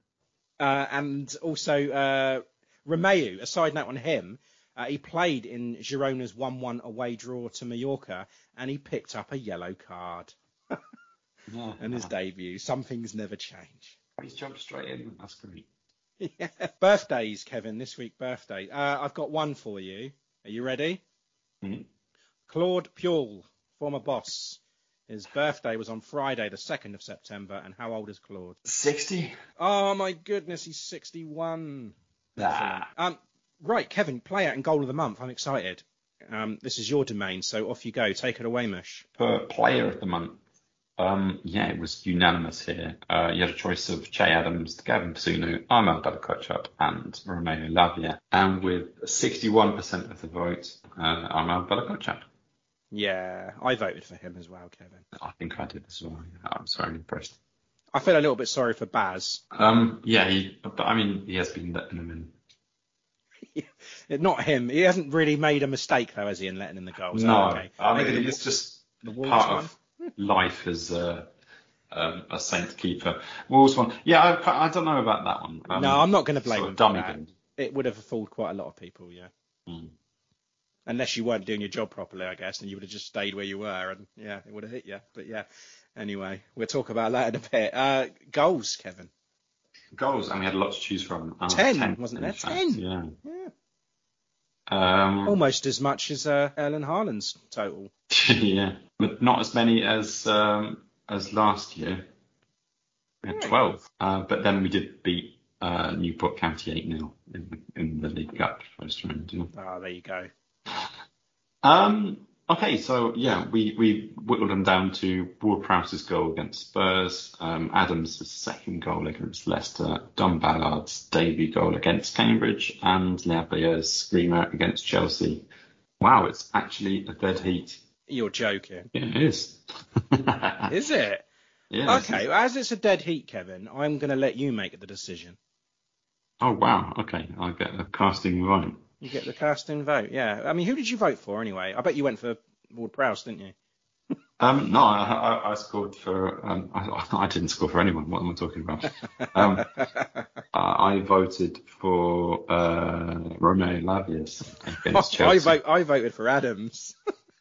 S4: and also, uh, Romeu, a side note on him, uh, he played in Girona's one one away draw to Mallorca, and he picked up a yellow card.
S7: Yeah.
S4: And his debut. Some things never change.
S7: He's jumped straight in. That's great.
S4: Yeah. Birthdays, Kevin, this week birthday. Uh, I've got one for you. Are you ready?
S7: Mm-hmm.
S4: Claude Puel, former boss. His birthday was on Friday, the second of September. And how old is Claude?
S7: sixty?
S4: Oh, my goodness, he's sixty-one.
S7: Nah.
S4: Um, right, Kevin, play out and goal of the month. I'm excited. Um, this is your domain, so off you go. Take it away, Mush.
S7: For player of the month, um, yeah, it was unanimous here. Uh, you had a choice of Che Adams, Gavin Psunu, Armel Bella-Kotchap, and Romeo Lavia. And with sixty-one percent of the vote, uh, Armel Bella-Kotchap.
S4: Yeah, I voted for him as well, Kevin.
S7: I think I did as well. Yeah, I was very impressed.
S4: I feel a little bit sorry for Baz.
S7: Um, yeah, he, but I mean, he has been letting them in.
S4: Not him. He hasn't really made a mistake, though, has he, in letting in the goals?
S7: No,
S4: Okay.
S7: I mean,
S4: Maybe the-
S7: it's just
S4: the Wolves
S7: part
S4: one?
S7: of life as a, um, a Saint keeper. Wolves one, yeah, I, I don't know about that one. Um,
S4: no, I'm not going to blame
S7: sort
S4: him
S7: of
S4: for
S7: dummy
S4: that.
S7: bin.
S4: It would have fooled quite a lot of people, yeah.
S7: Mm.
S4: Unless you weren't doing your job properly, I guess, and you would have just stayed where you were, and yeah, it would have hit you. But yeah, anyway, we'll talk about that in a bit. Uh, goals, Kevin.
S7: Goals, and we had a lot to choose from. Uh,
S4: Ten,
S7: ten,
S4: wasn't
S7: in
S4: there?
S7: fact,
S4: Ten.
S7: Yeah.
S4: Yeah.
S7: Um,
S4: Almost as much as uh, Erling Haaland's total.
S7: yeah, but not as many as um, as last year. We had twelve, uh, but then we did beat uh, Newport County eight nil in, in the League Cup first round. Yeah.
S4: Ah, there you go.
S7: Um. Okay, so yeah, we, we whittled them down to Ward-Prowse's goal against Spurs, um, Adams' second goal against Leicester, Don Ballard's debut goal against Cambridge, and Lavia's screamer against Chelsea. Wow, it's actually a dead heat.
S4: You're joking.
S7: Yeah, it is.
S4: Is it?
S7: Yeah.
S4: Okay, well, as it's a dead heat, Kevin, I'm going to let you make the decision.
S7: Oh, wow. Okay, I get a casting vote.
S4: You get the casting vote, yeah. I mean, who did you vote for anyway? I bet you went for Ward-Prowse, didn't you?
S7: Um, no, I, I, I scored for. Um, I, I didn't score for anyone. What am I talking about? Um, I voted for uh, Romeo Lavia against Chelsea.
S4: I, vote, I voted for Adams.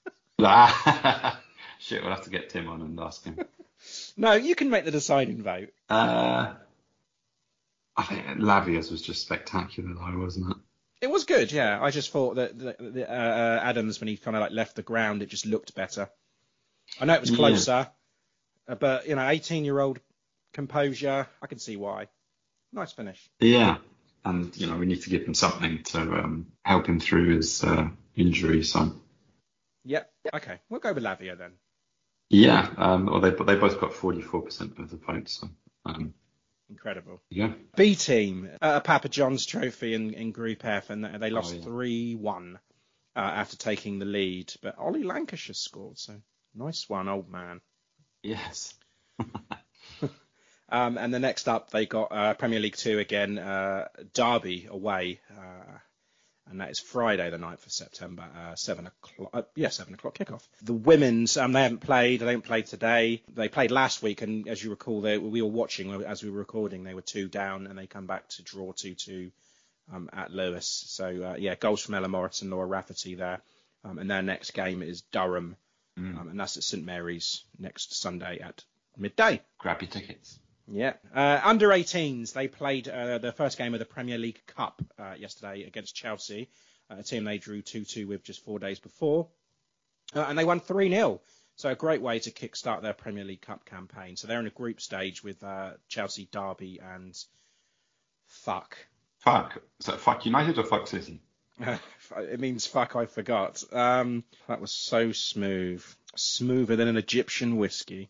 S7: Shit, we'll have to get Tim on and ask him.
S4: No, you can make the deciding vote.
S7: Uh, I think Lavia's was just spectacular, though, wasn't it?
S4: It was good, yeah. I just thought that the, the, uh, Adams, when he kind of like left the ground, it just looked better. I know it was closer, yeah. uh, but you know, eighteen-year-old composure, I can see why. Nice finish.
S7: Yeah, and you know, we need to give him something to um, help him through his uh, injury. So.
S4: Yep. Okay, we'll go with Lavia then.
S7: Yeah. Um, well, they they both got forty-four percent of the votes. So. Um,
S4: Incredible.
S7: Yeah.
S4: B team, uh, Papa John's Trophy in, in Group F, and they lost
S7: oh, yeah.
S4: three one uh, after taking the lead. But Ollie Lancashire scored, so nice one, old man.
S7: Yes.
S4: um, and the next up, they got uh, Premier League Two again, uh, Derby away. Uh, And that is Friday, the ninth of September, uh, seven o'clock. Uh, yeah, seven o'clock kickoff. The women's, um, they haven't played. They haven't played today. They played last week, and as you recall, they, we were watching as we were recording. They were two down, and they come back to draw two two um, at Lewis. So uh, yeah, goals from Ella Morris and Laura Rafferty there. Um, and their next game is Durham, mm. um, and that's at St Mary's next Sunday at midday.
S7: Grab your tickets.
S4: Yeah. Uh, under eighteens, they played uh, the first game of the Premier League Cup uh, yesterday against Chelsea, uh, a team they drew two two with just four days before. Uh, and they won three nil. So a great way to kickstart their Premier League Cup campaign. So they're in a group stage with uh, Chelsea, Derby, and fuck.
S7: Fuck. Is that fuck United or fuck City?
S4: It means fuck, I forgot. Um, that was so smooth. Smoother than an Egyptian whiskey.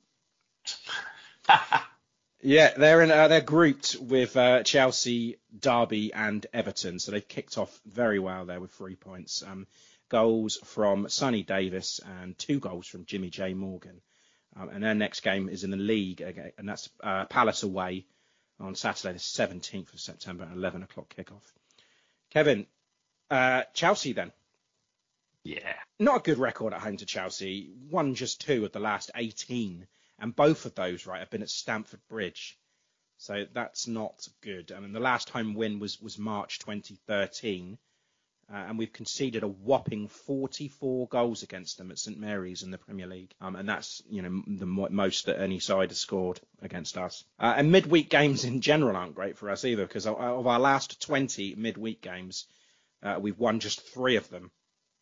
S4: Yeah, they're in. Uh, they're grouped with uh, Chelsea, Derby, and Everton. So they've kicked off very well there with three points. Um, goals from Sonny Davis and two goals from Jimmy J Morgan. Um, and their next game is in the league, and that's uh, Palace away on Saturday, the seventeenth of September at eleven o'clock kickoff. Kevin, uh, Chelsea then.
S7: Yeah.
S4: Not a good record at home to Chelsea. Won just two of the last eighteen. And both of those, right, have been at Stamford Bridge. So that's not good. I mean, the last home win was, was March twenty thirteen. Uh, and we've conceded a whopping forty-four goals against them at St Mary's in the Premier League. Um, and that's, you know, the most that any side has scored against us. Uh, and midweek games in general aren't great for us either, because of our last twenty midweek games, uh, we've won just three of them.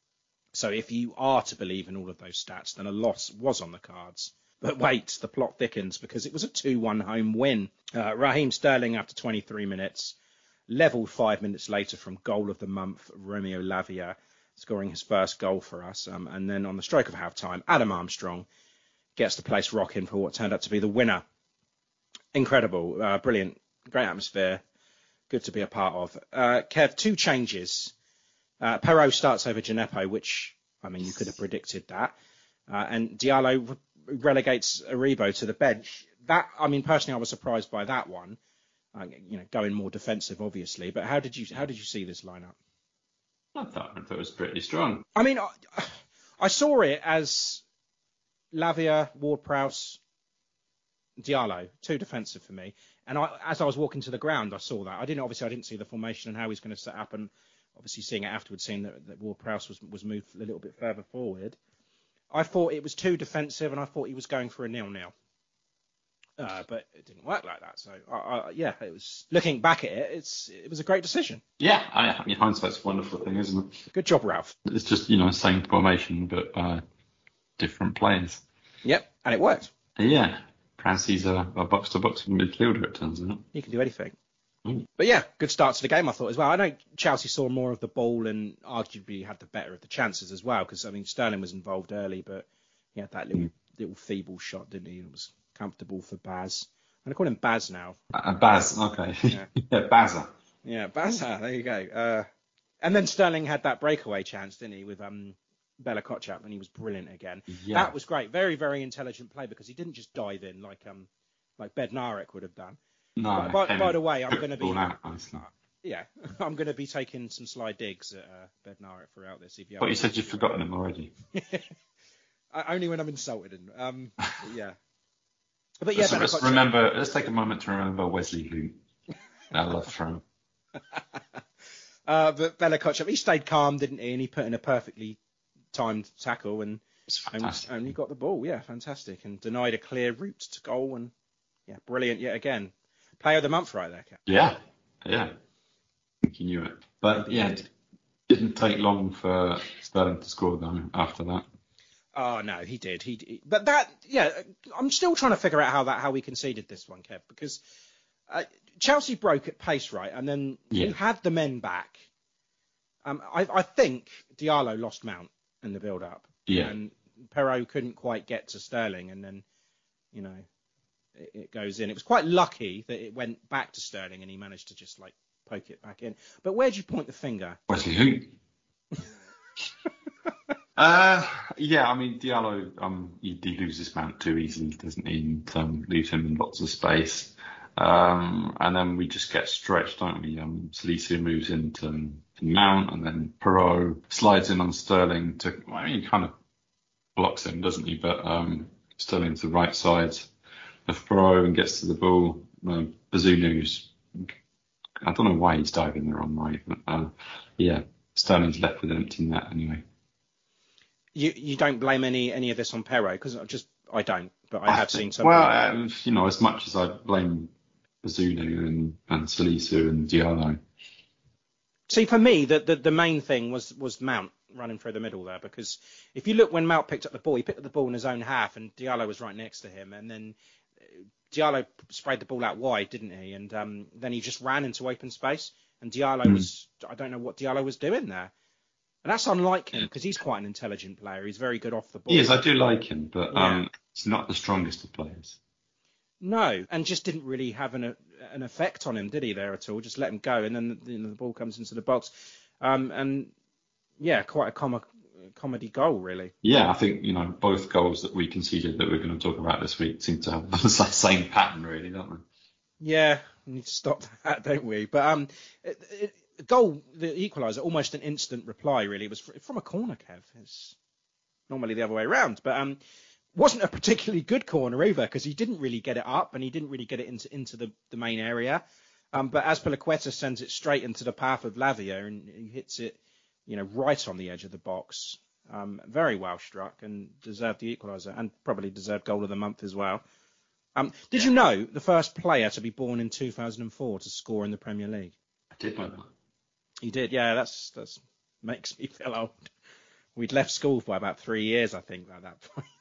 S4: So if you are to believe in all of those stats, then a loss was on the cards. But wait, the plot thickens because it was a two one home win. Uh, Raheem Sterling, after twenty-three minutes, levelled five minutes later from goal of the month, Romeo Lavia, scoring his first goal for us. Um, and then on the stroke of half-time, Adam Armstrong gets the place rocking for what turned out to be the winner. Incredible, uh, brilliant, great atmosphere, good to be a part of. Uh, Kev, two changes. Uh, Perraud starts over Gineppo, which, I mean, you could have predicted that. Uh, and Diallo re- relegates Aribo to the bench. That, I mean, personally, I was surprised by that one. Uh, you know, going more defensive, obviously. But how did you how did you see this lineup?
S7: I thought, I thought it was pretty strong.
S4: I mean, I, I saw it as Lavia, Ward-Prowse, Diallo, too defensive for me. And I, as I was walking to the ground, I saw that. I didn't obviously I didn't see the formation and how he's going to set up, and obviously seeing it afterwards, seeing that, that Ward-Prowse was was moved a little bit further forward. I thought it was too defensive, and I thought he was going for a nil-nil. Uh, but it didn't work like that. So, uh, uh, yeah, it was. Looking back at it, it's it was a great decision.
S7: Yeah, I, I mean, hindsight's a wonderful thing, isn't it?
S4: Good job, Ralph.
S7: It's just, you know, same formation, but uh, different players.
S4: Yep, and it worked.
S7: Yeah, Prancey's a, a box-to-box midfielder, it turns out.
S4: He can do anything.
S7: Mm.
S4: But yeah, good start to the game, I thought, as well. I know Chelsea saw more of the ball and arguably had the better of the chances as well, because, I mean, Sterling was involved early, but he had that little, mm. little feeble shot, didn't he? It was comfortable for Baz. I'm going to call him Baz now.
S7: Uh, Baz, okay.
S4: Yeah,
S7: yeah Bazza.
S4: Yeah, Bazza, there you go. Uh, and then Sterling had that breakaway chance, didn't he, with um, Bella Kotchap, and he was brilliant again. Yeah. That was great. Very, very intelligent play, because he didn't just dive in like um like Bednarek would have done.
S7: No.
S4: By, by the way, I'm going to be
S7: out,
S4: uh, yeah, I'm going to be taking some sly digs at uh, Bednarek throughout this. If you
S7: but you said you've forgotten him already.
S4: Only when I'm insulted him. Um, but yeah. But yeah,
S7: let's, let's remember. Let's take a moment to remember Wesley Hoot. I love throw.
S4: uh, but Bella Kotchap, he stayed calm, didn't he? And he put in a perfectly timed tackle and only, only got the ball. Yeah, fantastic. And denied a clear route to goal. And yeah, brilliant yet again. Player of the month right there, Cap.
S7: Yeah, yeah. I think you knew it. But yeah, it didn't take long for Sterling to score though after that.
S4: Oh no, he did. He, he but that yeah, I'm still trying to figure out how that how we conceded this one, Kev, because uh, Chelsea broke at pace, right, and then yeah. we had the men back. Um, I, I think Diallo lost Mount in the build-up,
S7: yeah,
S4: and Perraud couldn't quite get to Sterling, and then you know it, it goes in. It was quite lucky that it went back to Sterling, and he managed to just like poke it back in. But where do you point the finger?
S7: Wesley Hoot. Uh, Yeah, I mean, Diallo, um, he, he loses Mount too easily, doesn't he? And um, leaves him in lots of space. Um, and then we just get stretched, don't we? Um, Salisu moves into um, to Mount, and then Perot slides in on Sterling to, I mean, he kind of blocks him, doesn't he? But um, Sterling to the right side of Perot and gets to the ball. Uh, Bazunu's, I don't know why he's diving the wrong way, but uh, yeah, Sterling's left with an empty net anyway.
S4: You you don't blame any any of this on Perot, because I just I don't, but I have seen some.
S7: Well, uh, you know, as much as I blame Bazunu and, and Salisu and Diallo.
S4: See, for me, the, the the main thing was was Mount running through the middle there, because if you look when Mount picked up the ball, he picked up the ball in his own half, and Diallo was right next to him, and then Diallo sprayed the ball out wide, didn't he? And um, then he just ran into open space, and Diallo mm. was, I don't know what Diallo was doing there. And that's unlike him, because he's quite an intelligent player. He's very good off the ball.
S7: He is, I do like him, but
S4: yeah.
S7: um, he's not the strongest of players.
S4: No, and just didn't really have an an effect on him, did he, there at all? Just let him go, and then you know, the ball comes into the box. Um, and, yeah, quite a com- comedy goal, really.
S7: Yeah, I think, you know, both goals that we conceded that we're going to talk about this week seem to have the same pattern, really, don't they?
S4: Yeah, we need to stop that, don't we? But um, it, it, the goal, the equaliser, almost an instant reply, really. It was from a corner, Kev. It's normally the other way around, but um. Wasn't a particularly good corner either, because he didn't really get it up and he didn't really get it into into the, the main area. Um, but Azpilicueta sends it straight into the path of Lavia, and he hits it, you know, right on the edge of the box. Um, very well struck, and deserved the equaliser, and probably deserved goal of the month as well. Um, did you know the first player to be born in two thousand four to score in the Premier League?
S7: I did know that.
S4: You did, yeah. That's that's makes me feel old. We'd left school by about three years, I think, at that point.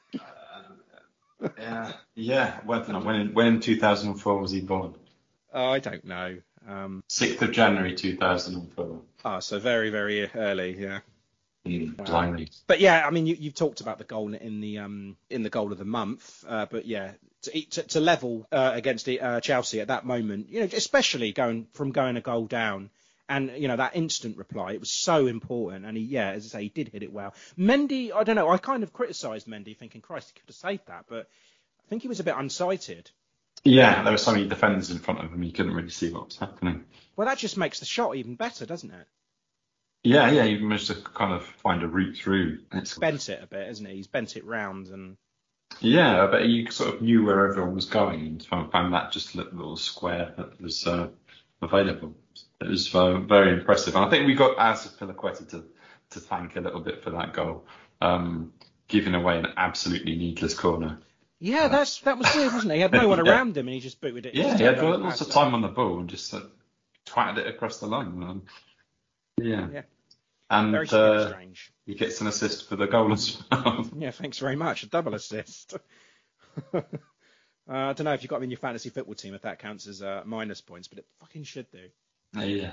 S7: Uh, yeah, yeah. When, when, when in two thousand four was he born?
S4: Oh, I don't know. Um,
S7: sixth of January two thousand four.
S4: Oh, so very, very early, yeah.
S7: Mm,
S4: um, but yeah, I mean, you, you've talked about the goal in the um, in the goal of the month, uh, but yeah, to, to, to level uh, against the, uh, Chelsea at that moment, you know, especially going from going a goal down. And, you know, that instant reply, it was so important. And he, yeah, as I say, he did hit it well. Mendy, I don't know, I kind of criticised Mendy thinking, Christ, he could have saved that. But I think he was a bit unsighted.
S7: Yeah, there were so many defenders in front of him, he couldn't really see what was happening.
S4: Well, that just makes the shot even better, doesn't it?
S7: Yeah, yeah, he managed to kind of find a route through. It's
S4: bent it a bit, isn't he? He's bent it round. and
S7: Yeah, but he sort of knew where everyone was going and found that just little square that was uh, available. It was uh, very impressive. And I think we got Azpilicueta to, to thank a little bit for that goal, um, giving away an absolutely needless corner.
S4: Yeah, uh, that's that was weird, wasn't it? He had no one yeah. around him and he just booted it.
S7: Yeah, he had lots of time on the ball and just uh, twatted it across the line. Um, yeah. yeah. And very uh, strange. He gets an assist for the goal as well.
S4: Yeah, thanks very much. A double assist. uh, I don't know if you've got him in your fantasy football team, if that counts as uh, minus points, but it fucking should do.
S7: Yeah.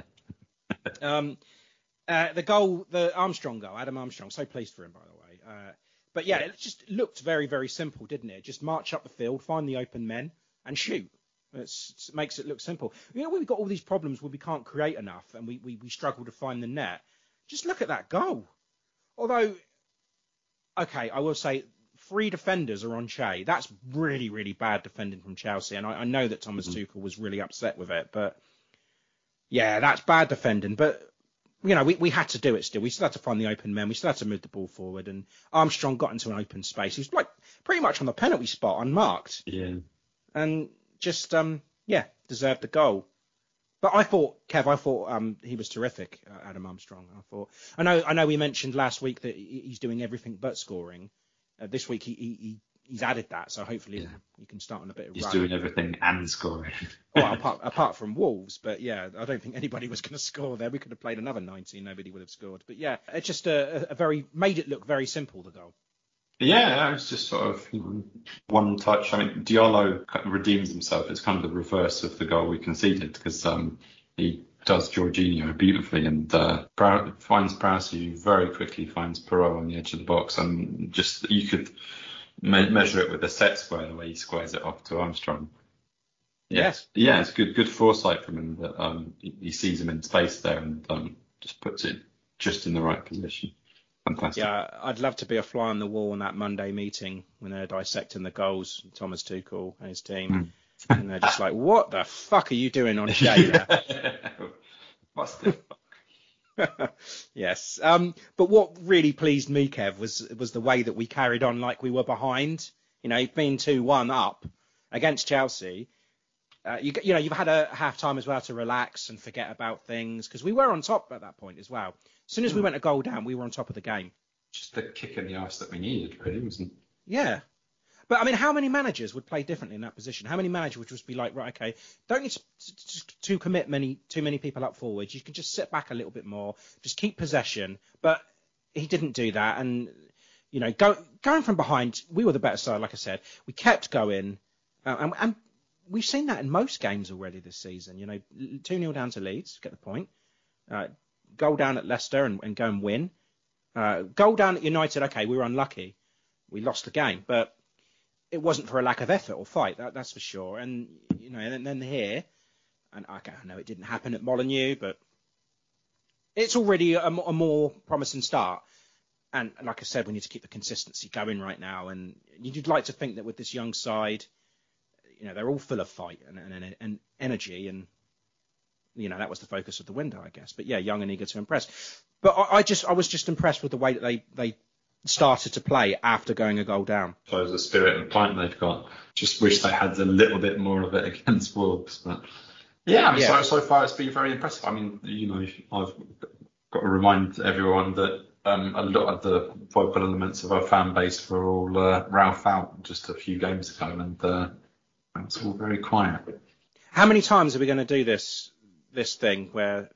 S4: um, uh, the goal, the Armstrong goal, Adam Armstrong, so pleased for him, by the way. Uh, but yeah, it just looked very, very simple, didn't it? Just march up the field, find the open men, and shoot. It's, it makes it look simple. You know, we've got all these problems where we can't create enough, and we, we, we struggle to find the net. Just look at that goal. Although, okay, I will say three defenders are on Che. That's really, really bad defending from Chelsea, and I, I know that Thomas mm-hmm. Tuchel was really upset with it, but. Yeah, that's bad defending, but, you know, we, we had to do it still. We still had to find the open men. We still had to move the ball forward, and Armstrong got into an open space. He was, like, pretty much on the penalty spot, unmarked.
S7: Yeah.
S4: And just, um, yeah, deserved the goal. But I thought, Kev, I thought um, he was terrific, uh, Adam Armstrong. I thought, I know I know we mentioned last week that he's doing everything but scoring. Uh, this week he, he he's added that, so hopefully yeah. he can start on a bit of
S7: He's
S4: run.
S7: doing everything and scoring.
S4: Well, apart, apart from Wolves, but yeah, I don't think anybody was going to score there. We could have played another ninety, nobody would have scored. But yeah, it just a, a very made it look very simple, the goal.
S7: Yeah, it was just sort of you know, one touch. I mean, Diallo redeems himself. It's kind of the reverse of the goal we conceded because um, he does Jorginho beautifully and uh, finds Prowse, who very quickly finds Perot on the edge of the box, and just you could me- measure it with a set square the way he squares it off to Armstrong.
S4: Yes,
S7: yeah, yeah it's good, good foresight from him that um, he, he sees him in space there and um, just puts it just in the right position. fantastic.
S4: Yeah, I'd love to be a fly on the wall on that Monday meeting when they're dissecting the goals, Thomas Tuchel and his team.
S7: Mm.
S4: And they're just like, what the fuck are you doing on Shea there?
S7: What's the
S4: Yes. Um, but what really pleased me, Kev, was was the way that we carried on like we were behind. You know, being two one up against Chelsea. Uh, you, you know, you've had a half time as well to relax and forget about things, because we were on top at that point as well. As soon as we went a goal down, we were on top of the game.
S7: Just the kick in the arse that we needed, really, wasn't it?
S4: Yeah. But, I mean, how many managers would play differently in that position? How many managers would just be like, right, okay, don't need to, to, to commit many too many people up forwards. You can just sit back a little bit more, just keep possession. But he didn't do that. And, you know, go, going from behind, we were the better side, like I said. We kept going. Uh, and, and we've seen that in most games already this season. You know, two nil down to Leeds, get the point. Uh, goal down at Leicester and, and go and win. Uh, goal down at United, okay, we were unlucky. We lost the game. But it wasn't for a lack of effort or fight, that, that's for sure. And, you know, and then here, and I know it didn't happen at Molineux, but it's already a, a more promising start. And like I said, we need to keep the consistency going right now. And you'd like to think that with this young side, you know, they're all full of fight and, and, and energy. And, you know, that was the focus of the window, I guess. But yeah, young and eager to impress. But I, I just, I was just impressed with the way that they, they started to play after going a goal down.
S7: So the spirit and fight they've got. Just wish they had a little bit more of it against Wolves. But yeah, I mean,
S4: yeah.
S7: So, so far it's been very impressive. I mean, you know, I've got to remind everyone that um, a lot of the vocal elements of our fan base were all uh, Ralph out just a few games ago, and uh, it's all very quiet.
S4: How many times are we going to do this this thing where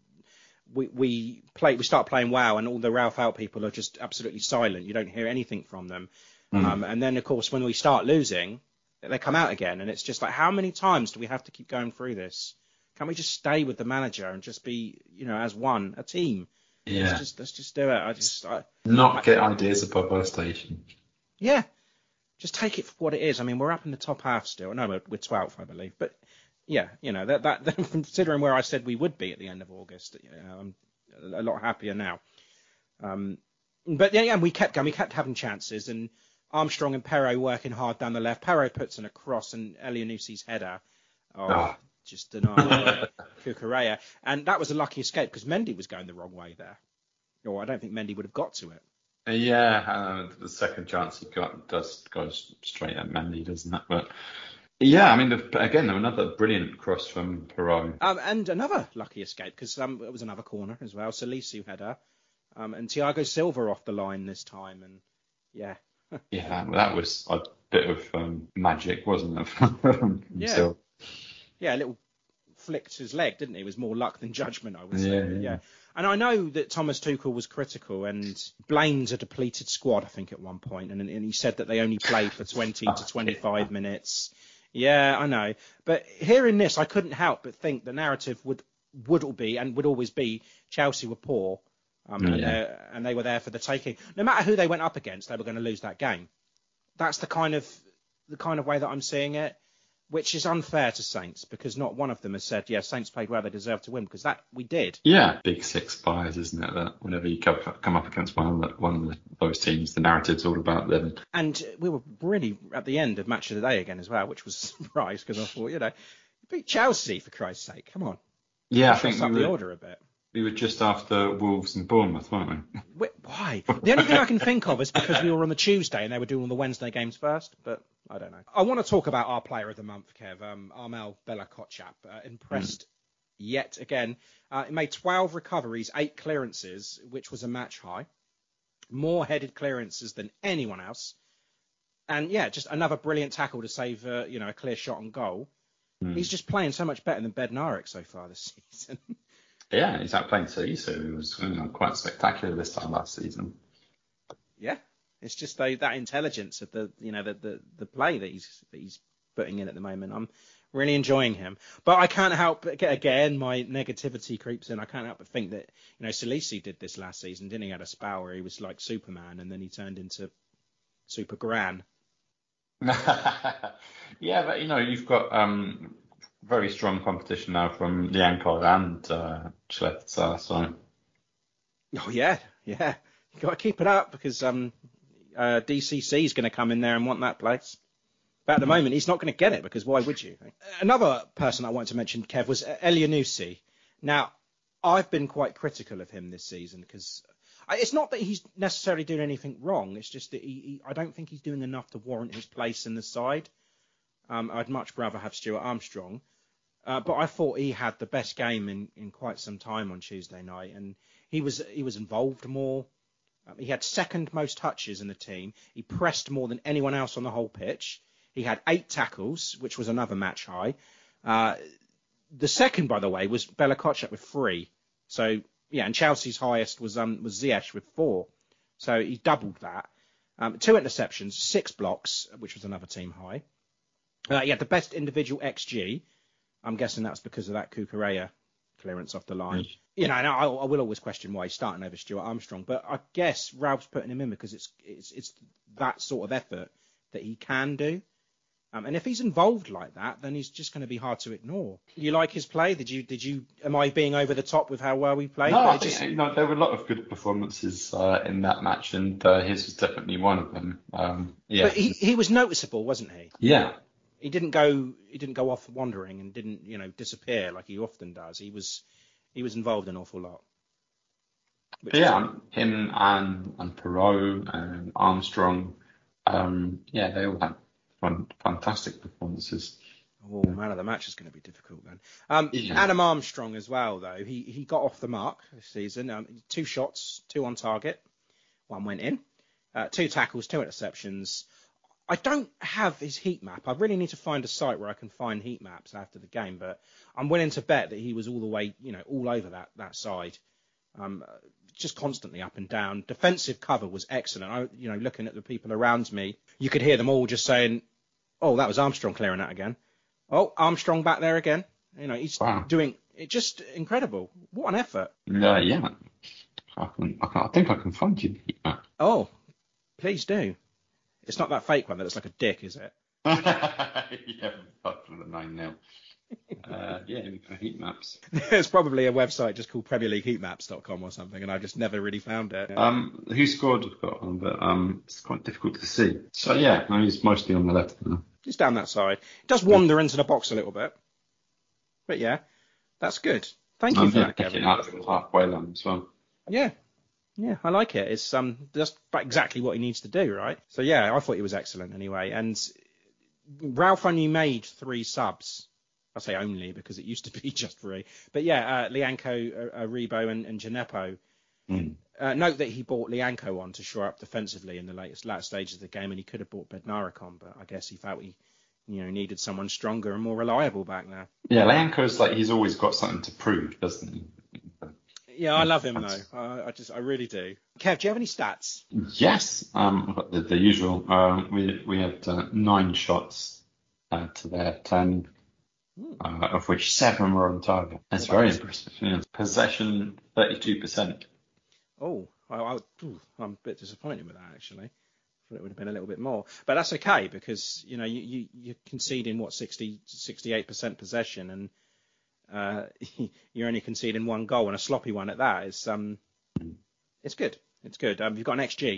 S4: we we play we start playing WoW and all the Ralph out people are just absolutely silent? You don't hear anything from them. Mm. Um, and then of course when we start losing, they come out again, and it's just like, how many times do we have to keep going through this? Can't we just stay with the manager and just be, you know, as one, a team?
S7: Yeah.
S4: Let's just let's just do it. I just I,
S7: not
S4: I,
S7: get ideas above our station.
S4: Yeah. Just take it for what it is. I mean, we're up in the top half still. No, we're, we're twelfth, I believe. But yeah, you know, that, that considering where I said we would be at the end of August, you know, I'm a lot happier now. Um, but yeah, yeah, we kept going. We kept having chances, and Armstrong and Perro working hard down the left. Perro puts in a cross, and Elianussi's header oh, oh. just denied Cucurella. And that was a lucky escape because Mendy was going the wrong way there. Or I don't think Mendy would have got to it.
S7: Yeah, uh, the second chance he got does goes straight at Mendy, doesn't it? But yeah, I mean, the, again, another brilliant cross from Perron.
S4: Um, and another lucky escape because um, it was another corner as well. Salisu header, um, and Thiago Silva off the line this time, and yeah.
S7: Yeah, that was a bit of um, magic, wasn't it?
S4: yeah.
S7: So,
S4: yeah, a little flicked his leg, didn't he? It was more luck than judgment, I would say.
S7: Yeah,
S4: yeah.
S7: yeah.
S4: And I know that Thomas Tuchel was critical and blames a depleted squad, I think, at one point, and, and he said that they only played for twenty to twenty-five minutes. Yeah, I know. But hearing this, I couldn't help but think the narrative would would all be and would always be Chelsea were poor, um,
S7: yeah.
S4: and, and they were there for the taking. No matter who they went up against, they were going to lose that game. That's the kind of the kind of way that I'm seeing it, which is unfair to Saints because not one of them has said, yeah, Saints played well, they deserve to win, because that we did.
S7: Yeah, big six bias, isn't it? That whenever you come up against one of the, one of the, those teams, the narrative's all about them.
S4: And we were really at the end of match of the day again as well, which was a surprise because I thought, you know, you beat Chelsea for Christ's sake, come on.
S7: Yeah,
S4: Push
S7: I think
S4: us up
S7: we
S4: the
S7: were,
S4: order a bit.
S7: We were just after Wolves and Bournemouth, weren't we?
S4: Wait, why? The only thing I can think of is because we were on the Tuesday and they were doing all the Wednesday games first, but I don't know. I want to talk about our player of the month, Kev, um, Armel Bella-Kotchap. Uh, impressed mm. yet again. Uh, he made twelve recoveries, eight clearances, which was a match high. More headed clearances than anyone else. And yeah, just another brilliant tackle to save uh, you know, a clear shot on goal. Mm. He's just playing so much better than Bednarek so far this season.
S7: Yeah, he's out playing Salisu, who was you know, quite spectacular this time last season.
S4: Yeah, it's just the, that intelligence of the you know the, the, the play that he's that he's putting in at the moment. I'm really enjoying him, but I can't help again my negativity creeps in. I can't help but think that you know Salisu did this last season, didn't he? He had a spell where he was like Superman, and then he turned into Super Gran.
S7: Yeah, but you know you've got um. very strong competition now from Lianco and uh, Schletzer, so.
S4: Oh, yeah, yeah. you got to keep it up because um, uh, D C C is going to come in there and want that place. But at the moment, he's not going to get it because why would you? Another person I wanted to mention, Kev, was Elyounoussi. Now, I've been quite critical of him this season because it's not that he's necessarily doing anything wrong. It's just that he, he, I don't think he's doing enough to warrant his place in the side. Um, I'd much rather have Stuart Armstrong. Uh, but I thought he had the best game in, in quite some time on Tuesday night. And he was he was involved more. Um, he had second most touches in the team. He pressed more than anyone else on the whole pitch. He had eight tackles, which was another match high. Uh, the second, by the way, was Bella Kotchap with three. So, yeah, and Chelsea's highest was um, was Ziyech with four. So he doubled that. Um, two interceptions, six blocks, which was another team high. Uh, he had the best individual X G. I'm guessing that's because of that Cucurella clearance off the line. Mm. You know, and I, I will always question why he's starting over Stuart Armstrong, but I guess Ralph's putting him in because it's it's it's that sort of effort that he can do. Um, and if he's involved like that, then he's just going to be hard to ignore. You like his play? Did you? Did you? Am I being over the top with how well we played?
S7: No, I
S4: just...
S7: think, you know, there were a lot of good performances uh, in that match, and uh, his was definitely one of them. Um, yeah,
S4: but he, he was noticeable, wasn't he?
S7: Yeah,
S4: he didn't go. He didn't go off wandering and didn't, you know, disappear like he often does. He was, he was involved an awful lot.
S7: Yeah, him and and Perot and Armstrong. Um, yeah, they all had fantastic performances.
S4: Oh, man of the match is going to be difficult then. Um, yeah. Adam Armstrong as well, though. He he got off the mark this season. Um, two shots, two on target, one went in. Uh, two tackles, two interceptions. I don't have his heat map. I really need to find a site where I can find heat maps after the game, but I'm willing to bet that he was all the way, you know, all over that that side. Um, just constantly up and down. Defensive cover was excellent. I, you know, looking at the people around me, you could hear them all just saying, "Oh, that was Armstrong clearing that again. Oh, Armstrong back there again." You know, he's wow. doing it. Just incredible. What an effort.
S7: Uh, yeah, I can, I can. I think I can find you the heat map.
S4: Oh, please do. It's not that fake one that looks like a dick, is it?
S7: Yeah, apart from the nine nil. Uh, yeah, heat maps.
S4: There's probably a website just called Premier League Heat Maps dot com or something, and I just never really found it.
S7: Um, who scored? I've got one, but um, it's quite difficult to see. So yeah, no, he's mostly on the left now.
S4: He's down that side. He does wander into the box a little bit, but yeah, that's good. Thank you um, for
S7: yeah,
S4: that, Kevin.
S7: Out from the halfway line as well.
S4: Yeah. Yeah, I like it. It's um just exactly what he needs to do, right? So yeah, I thought he was excellent anyway. And Ralph only made three subs. I say only because it used to be just three. But yeah, uh, Lianco, uh, Aribo, and, and Gineppo. Mm. Uh, note that he brought Lianco on to shore up defensively in the latest last stages of the game, and he could have brought Bednarek on, but I guess he felt he, you know, needed someone stronger and more reliable back there.
S7: Yeah, Lianco's like he's always got something to prove, doesn't he?
S4: Yeah, I love him though. I, I just, I really do. Kev, do you have any stats?
S7: Yes, um, the, the usual. Um, we we had uh, nine shots uh, to their ten, uh, of which seven were on target. That's very impressive. Yeah. Possession thirty-two percent.
S4: Oh, I, I, I'm a bit disappointed with that actually. I thought it would have been a little bit more, but that's okay because you know you, you you're conceding what sixty, sixty-eight percent possession and. Uh, you're only conceding one goal and a sloppy one at that. It's um, it's good. It's good. Um, you've got an X G.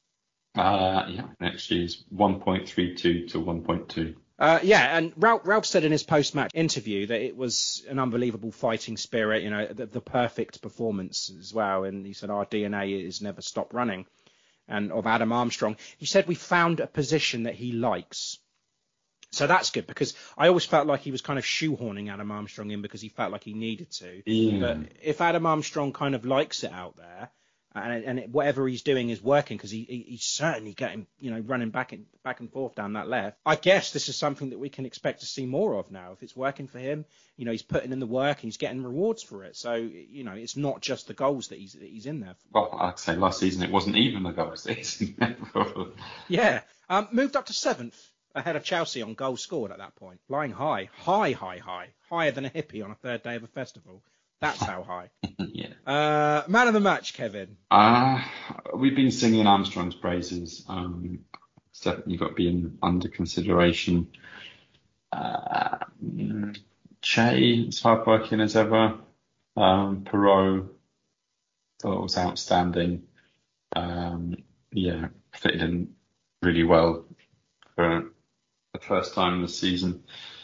S7: Uh, yeah, X G is one point three two to one point two.
S4: Uh, yeah, and Ralph, Ralph said in his post-match interview that it was an unbelievable fighting spirit. You know, the, the perfect performance as well. And he said our D N A is never stop running. And of Adam Armstrong, he said we found a position that he likes. So that's good because I always felt like he was kind of shoehorning Adam Armstrong in because he felt like he needed to.
S7: Yeah.
S4: But if Adam Armstrong kind of likes it out there and, and it, whatever he's doing is working because he, he, he's certainly getting, you know, running back and back and forth down that left. I guess this is something that we can expect to see more of now. If it's working for him, you know, he's putting in the work and he's getting rewards for it. So, you know, it's not just the goals that he's that he's in there for.
S7: Well, I'd say last season it wasn't even the goals.
S4: Yeah. Um, moved up to seventh. Ahead of Chelsea on goals scored at that point. Flying high, high, high, high. Higher than a hippie on a third day of a festival. That's how high.
S7: Yeah.
S4: Uh, man of the match, Kevin.
S7: Uh, we've been singing Armstrong's praises. Um, it's definitely got to be in, under consideration. Uh, Che is hardworking as ever. Um, Perot thought it was outstanding. Um, yeah, fitted in really well for the first time this season.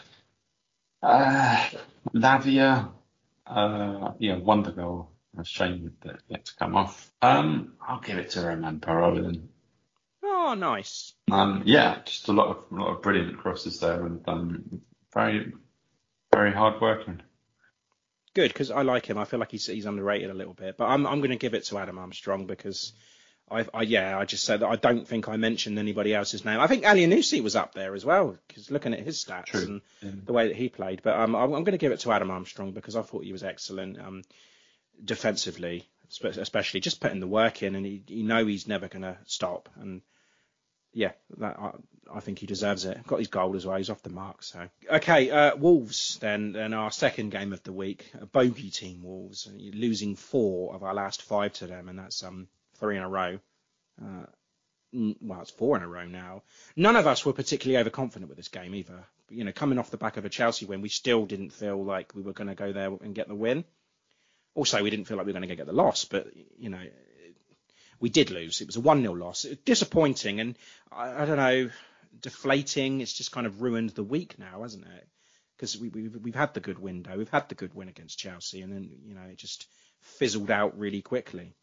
S7: Uh, Lavia, uh, yeah, wonder goal. A shame that it had to come off. Um, I'll give it to Roman Perot then.
S4: Oh, nice.
S7: Um, yeah, just a lot of a lot of brilliant crosses there, and um, very very hard working.
S4: Good, because I like him. I feel like he's he's underrated a little bit, but I'm I'm going to give it to Adam Armstrong because I, I yeah I just said that I don't think I mentioned anybody else's name. I think Alianusi was up there as well because looking at his stats
S7: True.
S4: and
S7: Yeah.
S4: the way that he played, but um I'm, I'm going to give it to Adam Armstrong because I thought he was excellent um defensively, especially just putting the work in, and he, you know he's never going to stop, and yeah, that, I, I think he deserves it. Got his goal as well. He's off the mark. So okay, uh, Wolves then. Then our second game of the week, a bogey team Wolves, and you're losing four of our last five to them, and that's um three in a row. Uh, well, it's four in a row now. None of us were particularly overconfident with this game either. You know, coming off the back of a Chelsea win, we still didn't feel like we were going to go there and get the win. Also, we didn't feel like we were going to get the loss, but you know. We did lose. It was a one nil loss. It was disappointing and, I, I don't know, deflating. It's just kind of ruined the week now, hasn't it? Because we, we, we've had the good window. We've had the good win against Chelsea, and then, you know, it just fizzled out really quickly.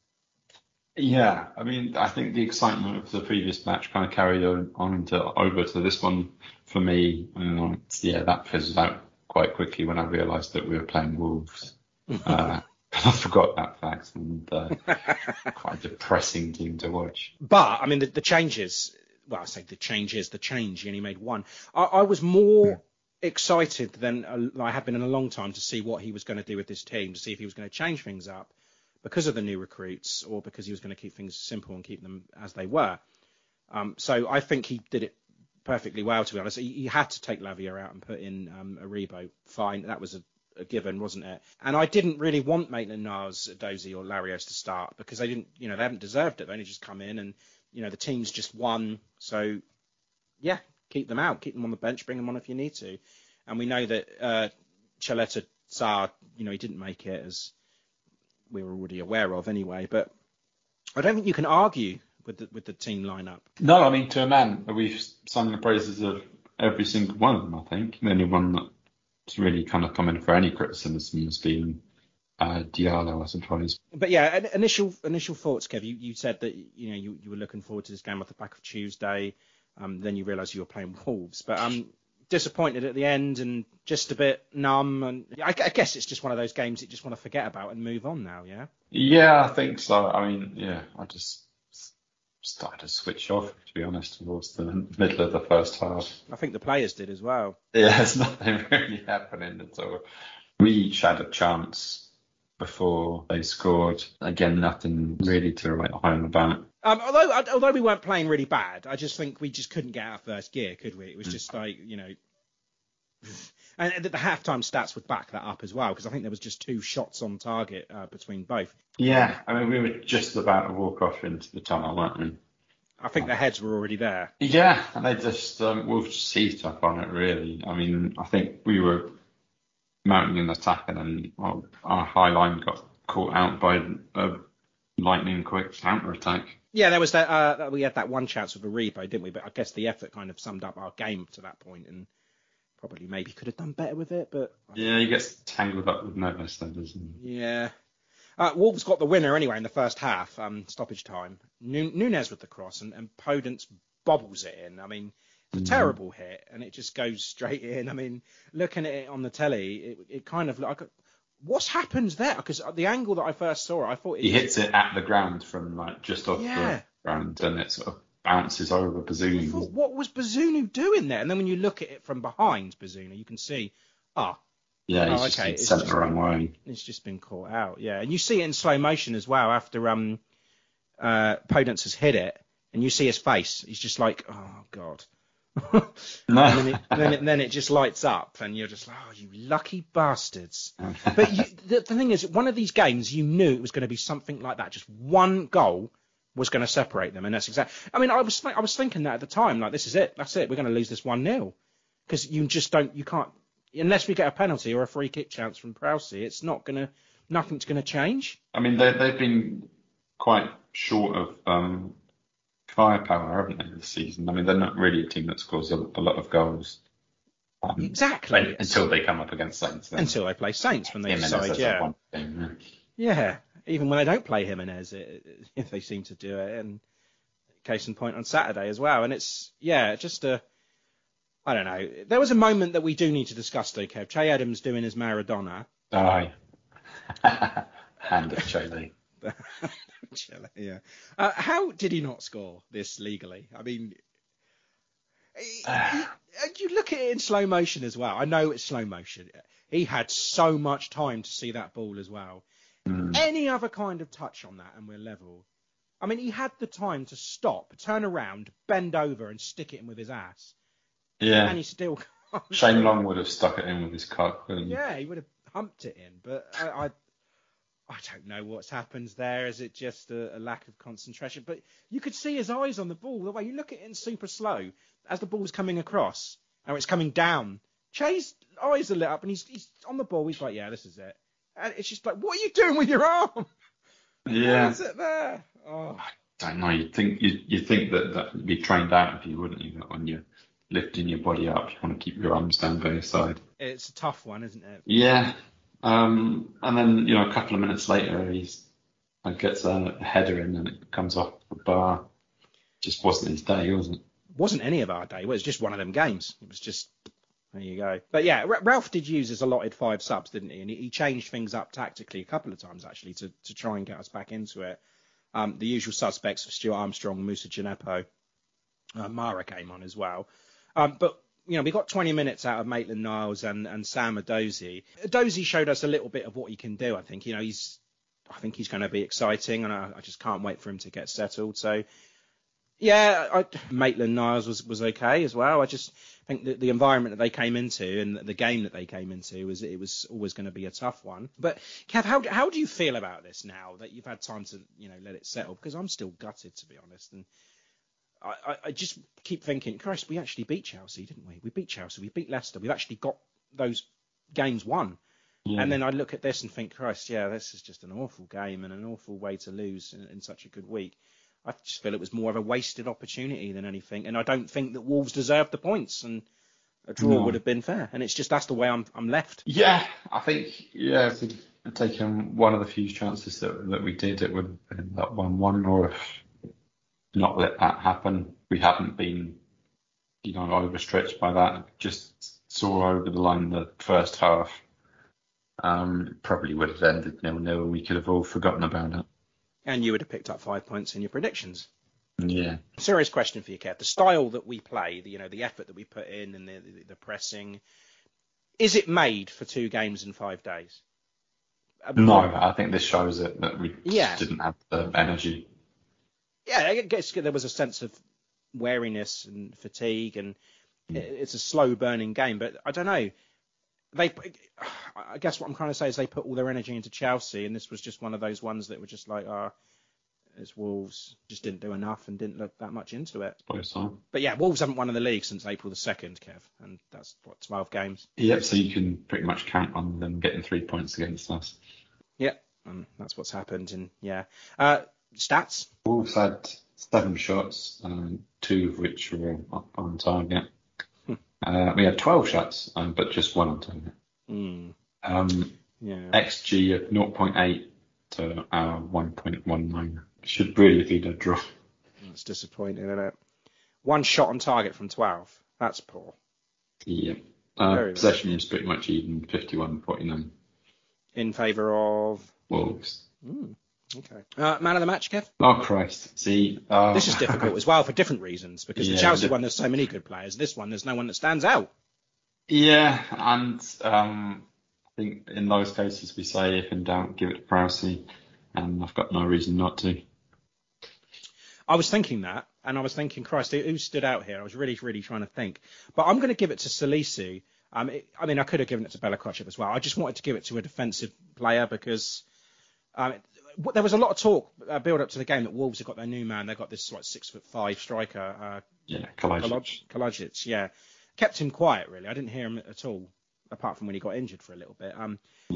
S7: Yeah, I mean, I think the excitement of the previous match kind of carried on, on to, over to this one for me. Um, yeah, that fizzled out quite quickly when I realised that we were playing Wolves. Uh, I forgot that fact, and uh, quite a depressing team to watch.
S4: But, I mean, the, the changes, well, I say the changes, the change, he only made one. I, I was more yeah. excited than uh, I had been in a long time to see what he was going to do with this team, to see if he was going to change things up because of the new recruits or because he was going to keep things simple and keep them as they were. Um, so I think he did it perfectly well, to be honest. He, he had to take Lavia out and put in um, Aribo. Fine, that was a a given, wasn't it? And I didn't really want Maitland-Niles, Dozy or Larios to start because they didn't, you know, they haven't deserved it. They only just come in and, you know, the team's just won. So, yeah, keep them out, keep them on the bench, bring them on if you need to. And we know that uh, Chaleta Sarr, you know, he didn't make it, as we were already aware of anyway. But I don't think you can argue with the, with the team lineup.
S7: No, I mean, to a man, we've sung the praises of every single one of them, I think. The only one that to really kind of come in for any criticism has been uh, Diallo, I suppose.
S4: But yeah, initial initial thoughts, Kev. You, you said that you know you, you were looking forward to this game off the back of Tuesday. Um, then you realised you were playing Wolves, but um, disappointed at the end and just a bit numb. And I, I guess it's just one of those games that you just want to forget about and move on now. Yeah.
S7: Yeah, I think so. I mean, yeah, I just started to switch off, to be honest, towards the middle of the first half.
S4: I think the players did as well.
S7: Yeah, there's nothing really happening at all. We each had a chance before they scored. Again, nothing really to write home about.
S4: Um, although although we weren't playing really bad, I just think we just couldn't get out of first gear, could we? It was just like, you know... And the, the halftime stats would back that up as well, because I think there was just two shots on target uh, between both.
S7: Yeah, I mean, we were just about to walk off into the tunnel, weren't we?
S4: I think their heads were already there.
S7: Yeah, and they just um, Wolves seized up on it, really. I mean, I think we were mounting an attack, and then well, our high line got caught out by a lightning quick counter attack. Yeah,
S4: there was that. Uh, we had that one chance with Aribo, didn't we? But I guess the effort kind of summed up our game to that point, and probably maybe could have done better with it. But
S7: yeah, he gets tangled up with Neves, though, doesn't he?
S4: Yeah. Uh, Wolves got the winner anyway in the first half, um, stoppage time. Nunez with the cross, and, and Podence bobbles it in. I mean, it's a mm. terrible hit, and it just goes straight in. I mean, looking at it on the telly, it, it kind of like, what's happened there? Because the angle that I first saw, I thought it
S7: he
S4: was,
S7: hits it at the ground from like just off
S4: yeah.
S7: the ground, and it sort of bounces over Bazunu.
S4: Thought, what was Bazunu doing there? And then when you look at it from behind Bazunu, you can see, ah.
S7: Yeah, he's
S4: oh,
S7: just
S4: okay.
S7: been sent the wrong way.
S4: It's just been caught out, yeah. And you see it in slow motion as well after um, uh, Podence has hit it, and you see his face. He's just like, oh, God.
S7: No.
S4: And then it, then, it, then it just lights up, and you're just like, oh, you lucky bastards. But you, the, the thing is, one of these games, you knew it was going to be something like that. Just one goal was going to separate them, and that's exactly... I mean, I was I was thinking that at the time, like, this is it. That's it. We're going to lose this one nil. Because you just don't... You can't... Unless we get a penalty or a free kick chance from Prowsey, it's not going to, nothing's going to change.
S7: I mean, they, they've been quite short of um, firepower, haven't they, this season? I mean, they're not really a team that scores a, a lot of goals. Um,
S4: exactly.
S7: Until they come up against Saints. Then.
S4: Until they play Saints when they
S7: Jimenez
S4: decide, yeah.
S7: One thing,
S4: yeah. Yeah, even when they don't play Jimenez, it, it, they seem to do it. And case in point on Saturday as well. And it's, yeah, just a, I don't know. There was a moment that we do need to discuss, though, Kev. Che Adams doing his Maradona.
S7: Aye. Hand of Chile.
S4: Chile, yeah. Uh, how did he not score this legally? I mean, he, he, you look at it in slow motion as well. I know it's slow motion. He had so much time to see that ball as well. Mm. Any other kind of touch on that and we're level. I mean, he had the time to stop, turn around, bend over and stick it in with his ass.
S7: Yeah.
S4: And he still can't.
S7: Shane Long would have stuck it in with his cock.
S4: Yeah, he would have humped it in. But I, I, I don't know what's happened there. Is it just a, a lack of concentration? But you could see his eyes on the ball. The way you look at it in super slow, as the ball's coming across, or it's coming down, Che's eyes are lit up and he's, he's on the ball. He's like, yeah, this is it. And it's just like, what are you doing with your arm?
S7: Yeah.
S4: What is it there? Oh.
S7: I don't know. You think you you think that that would be trained out of you, wouldn't you? That when you're lifting your body up, you want to keep your arms down by your side.
S4: It's a tough one, isn't it?
S7: Yeah. Um, and then you know a couple of minutes later, he's like, gets a header in and it comes off the bar. Just wasn't his day, wasn't it?
S4: Wasn't any of our day. It was just one of them games. It was just. There you go. But yeah, R- Ralph did use his allotted five subs, didn't he? And he, he changed things up tactically a couple of times, actually, to, to try and get us back into it. Um, the usual suspects of Stuart Armstrong, Musa Gineppo, uh, Mara came on as well. Um, but, you know, we got twenty minutes out of Maitland-Niles and, and Sam Edozie. Edozie showed us a little bit of what he can do, I think. You know, he's, I think he's going to be exciting, and I, I just can't wait for him to get settled. So, yeah, I, Maitland-Niles was, was okay as well. I just think that the environment that they came into and the game that they came into was it was always going to be a tough one. But Kev, how how do you feel about this now that you've had time to you know let it settle? Because I'm still gutted, to be honest, and I, I, I just keep thinking, Christ, we actually beat Chelsea, didn't we? We beat Chelsea, we beat Leicester, we've actually got those games won. Yeah. And then I look at this and think, Christ, yeah, this is just an awful game and an awful way to lose in, in such a good week. I just feel it was more of a wasted opportunity than anything, and I don't think that Wolves deserved the points, and a draw no. would have been fair. And it's just that's the way I'm I'm left.
S7: Yeah, I think yeah, if we'd taken one of the few chances that that we did, it would have been that one-one, or if not let that happen, we haven't been you know overstretched by that. Just saw over the line the first half. Um, it probably would have ended nil-nil. We could have all forgotten about it.
S4: And you would have picked up five points in your predictions.
S7: Yeah.
S4: Serious question for you, Kev. The style that we play, the, you know, the effort that we put in and the, the, the pressing, is it made for two games in five days?
S7: No, I think this shows it that we
S4: yeah.
S7: just didn't have the energy.
S4: Yeah, I guess there was a sense of wariness and fatigue, and mm. it's a slow burning game. But I don't know. They, I guess what I'm trying to say is they put all their energy into Chelsea, and this was just one of those ones that were just like, ah, oh, it's Wolves, just didn't do enough and didn't look that much into it.
S7: So.
S4: But yeah, Wolves haven't won in the league since April the second, Kev, and that's what twelve games.
S7: Yep, so you can pretty much count on them getting three points against us.
S4: Yep, and that's what's happened. And yeah, uh, stats.
S7: Wolves had seven shots, um, two of which were on target. Uh, we had twelve shots, um, but just one on target.
S4: Mm.
S7: Um,
S4: yeah.
S7: X G of zero point eight to our one point one nine. Should really be a draw.
S4: That's disappointing, isn't it? One shot on target from twelve. That's poor.
S7: Yeah. Uh, possession was pretty much even, fifty-one forty-nine.
S4: In favour of?
S7: Wolves.
S4: Mm. Okay. Uh, man of the match, Kev?
S7: Oh, Christ. See. Uh,
S4: this is difficult as well for different reasons, because yeah, the Chelsea the, one, there's so many good players. This one, there's no one that stands out.
S7: Yeah, and um, I think in those cases we say, if in doubt, give it to Prowse, and I've got no reason not to.
S4: I was thinking that, and I was thinking, Christ, who stood out here? I was really, really trying to think. But I'm going to give it to Salisu. Um, it, I mean, I could have given it to Bella Kotchev as well. I just wanted to give it to a defensive player because... Um, there was a lot of talk uh, build up to the game that Wolves have got their new man. They've got this like six foot five striker. Uh,
S7: yeah, Kalajic.
S4: Kalajic, yeah. Kept him quiet, really. I didn't hear him at all, apart from when he got injured for a little bit. Um, mm.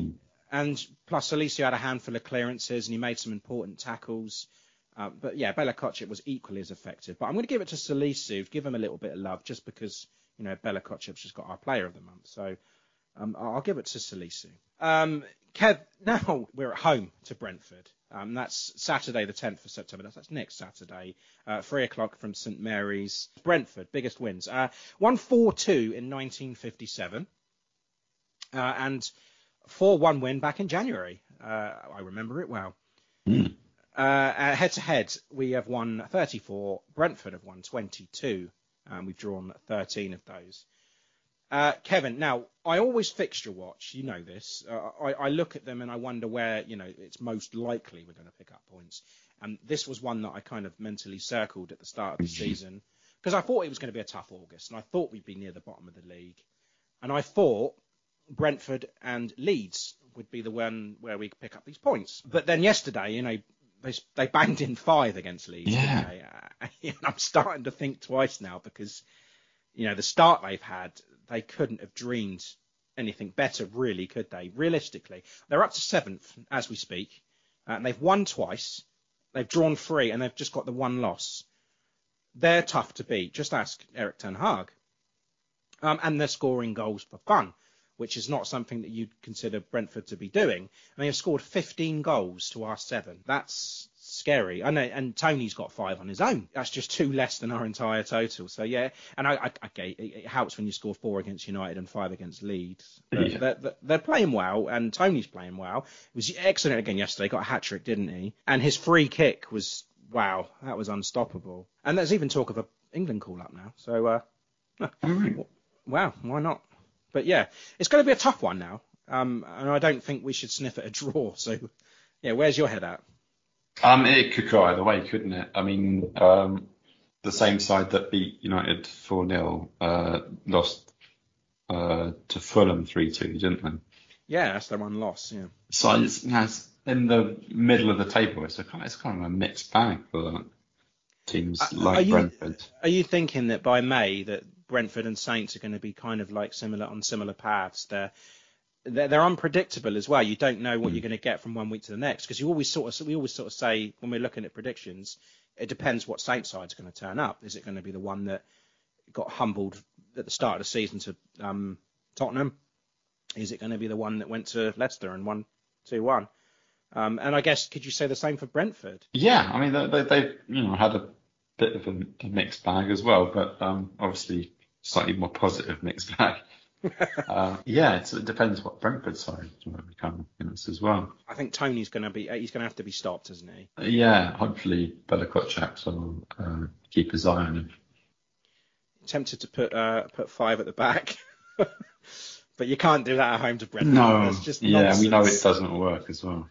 S4: and plus Salisu had a handful of clearances and he made some important tackles. Uh, but yeah, Bella Kotchap was equally as effective. But I'm going to give it to Salisu, give him a little bit of love, just because, you know, Bella Kotchap's just got our player of the month. So um, I'll give it to Salisu. Um, Kev, now we're at home to Brentford. Um, that's Saturday, the tenth of September. That's, that's next Saturday, uh, three o'clock from St Mary's. Brentford, biggest wins. Uh, one four two in nineteen fifty-seven. Uh, and four one win back in January. Uh, I remember it well.
S7: Mm.
S4: Uh, head to head, we have won thirty-four. Brentford have won twenty-two. And we've drawn thirteen of those. Uh, Kevin, now, I always fixture watch. You know this. Uh, I, I look at them and I wonder where, you know, it's most likely we're going to pick up points. And this was one that I kind of mentally circled at the start of the season because I thought it was going to be a tough August and I thought we'd be near the bottom of the league. And I thought Brentford and Leeds would be the one where we could pick up these points. But then yesterday, you know, they, they banged in five against Leeds.
S7: Yeah.
S4: Didn't they? Uh, and I'm starting to think twice now because, you know, the start they've had, they couldn't have dreamed anything better, really, could they? Realistically, they're up to seventh as we speak, uh, and they've won twice, they've drawn three, and they've just got the one loss. They're tough to beat. Just ask Erik ten Hag. Um, and they're scoring goals for fun, which is not something that you'd consider Brentford to be doing. And they have scored fifteen goals to our seven. That's scary. I know, and Tony's got five on his own. That's just two less than our entire total. So yeah, and I, I okay, it, it helps when you score four against United and five against Leeds. But
S7: Yeah.
S4: they're, they're playing well, and Tony's playing well. It was excellent again yesterday. Got a hat trick, didn't he? And his free kick was wow, that was unstoppable. And there's even talk of a England call up now. So uh, wow, why not? But yeah, it's going to be a tough one now. Um, and I don't think we should sniff at a draw. So yeah, where's your head at?
S7: Um, it could go either way, couldn't it? I mean, um, the same side that beat United four nil uh, lost uh, to Fulham three two, didn't they?
S4: Yeah, that's their one loss, yeah.
S7: So it's, you know, it's in the middle of the table. It's, a, kind of- it's kind of a mixed bag for teams
S4: Uh,
S7: like
S4: are you,
S7: Brentford.
S4: Are you thinking that by May that Brentford and Saints are going to be kind of like similar on similar paths? They're they're, they're unpredictable as well. You don't know what
S7: Mm.
S4: you're going to get from one week to the next because you always sort of we always sort of say when we're looking at predictions, it depends what Saints side's going to turn up. Is it going to be the one that got humbled at the start of the season to um, Tottenham? Is it going to be the one that went to Leicester and won two one? Um, and I guess could you say the same for Brentford?
S7: Yeah, I mean, they, they, they've you know had a bit of a, a mixed bag as well, but um, obviously slightly more positive mixed bag. uh, yeah, it's, it depends what Brentford side will become in this as well.
S4: I think Tony's going to be he's going to have to be stopped, isn't he?
S7: Uh, yeah, hopefully Bella Kotchap will uh, keep his eye on him.
S4: Tempted to put uh, put five at the back, but you can't do that at home to Brentford.
S7: No,
S4: That's just
S7: yeah,
S4: nonsense.
S7: we know it doesn't work as well.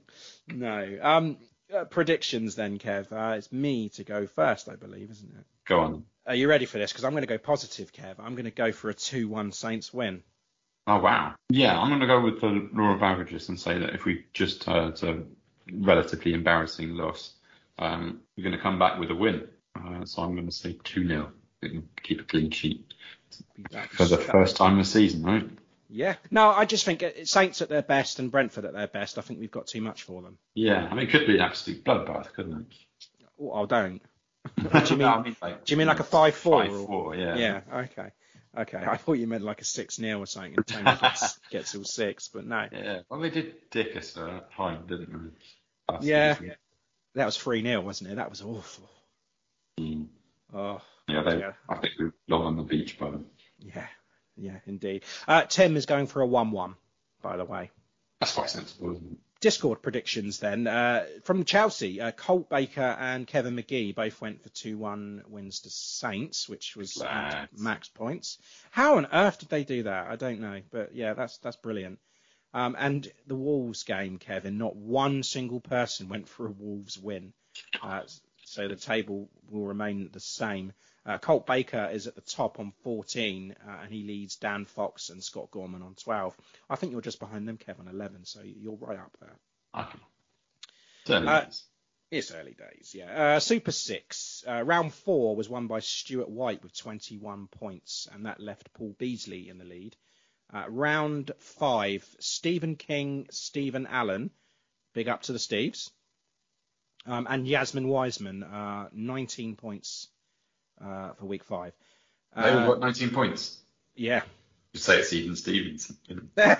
S4: No. Um, uh, predictions then, Kev. Uh, it's me to go first, I believe, isn't it?
S7: Go on.
S4: Are you ready for this? Because I'm going to go positive, Kev. I'm going to go for a two one Saints win.
S7: Oh, wow. Yeah, I'm going to go with the law of averages and say that if we just had a relatively embarrassing loss, um, we're going to come back with a win. Uh, so I'm going to say two nil and keep a clean sheet for the first time this season, right?
S4: Yeah. No, I just think it- Saints at their best and Brentford at their best. I think we've got too much for them.
S7: Yeah, I mean, it could be an absolute bloodbath, couldn't it?
S4: Oh, I don't. Do you mean?
S7: No, I mean like,
S4: do you mean like a five four?
S7: five four, yeah.
S4: Yeah. Okay. Okay. I thought you meant like a six nil or something. And Tony gets, gets all six, but no.
S7: Yeah, well, they did dick us uh, at home, didn't they? Last
S4: Yeah.
S7: season.
S4: That was three nil, wasn't it? That was awful.
S7: Mm.
S4: Oh.
S7: Yeah, they,
S4: Yeah.
S7: I think we were long on the beach by them.
S4: Yeah. Yeah, indeed. Uh, Tim is going for a one one, by the way.
S7: That's quite sensible, isn't it?
S4: Discord predictions then. Uh, from Chelsea, uh, Colt Baker and Kevin McGee both went for two one wins to Saints, which was
S7: Lads.
S4: max points. How on earth did they do that? I don't know. But yeah, that's that's brilliant. Um, and the Wolves game, Kevin, not one single person went for a Wolves win. Uh, so the table will remain the same. Uh, Colt Baker is at the top on fourteen, uh, and he leads Dan Fox and Scott Gorman on twelve. I think you're just behind them, Kev, on eleven, so you're right up there.
S7: Okay. Certainly
S4: Uh,
S7: is.
S4: It's early days, yeah. Uh, Super Six, uh, round four was won by Stuart White with twenty-one points, and that left Paul Beasley in the lead. Uh, round five, Stephen King, Stephen Allen, big up to the Steves, um, and Yasmin Wiseman, uh, nineteen points uh, for week five. Uh,
S7: They all got nineteen points.
S4: Yeah.
S7: You say it's Stephen Stevenson.
S4: uh,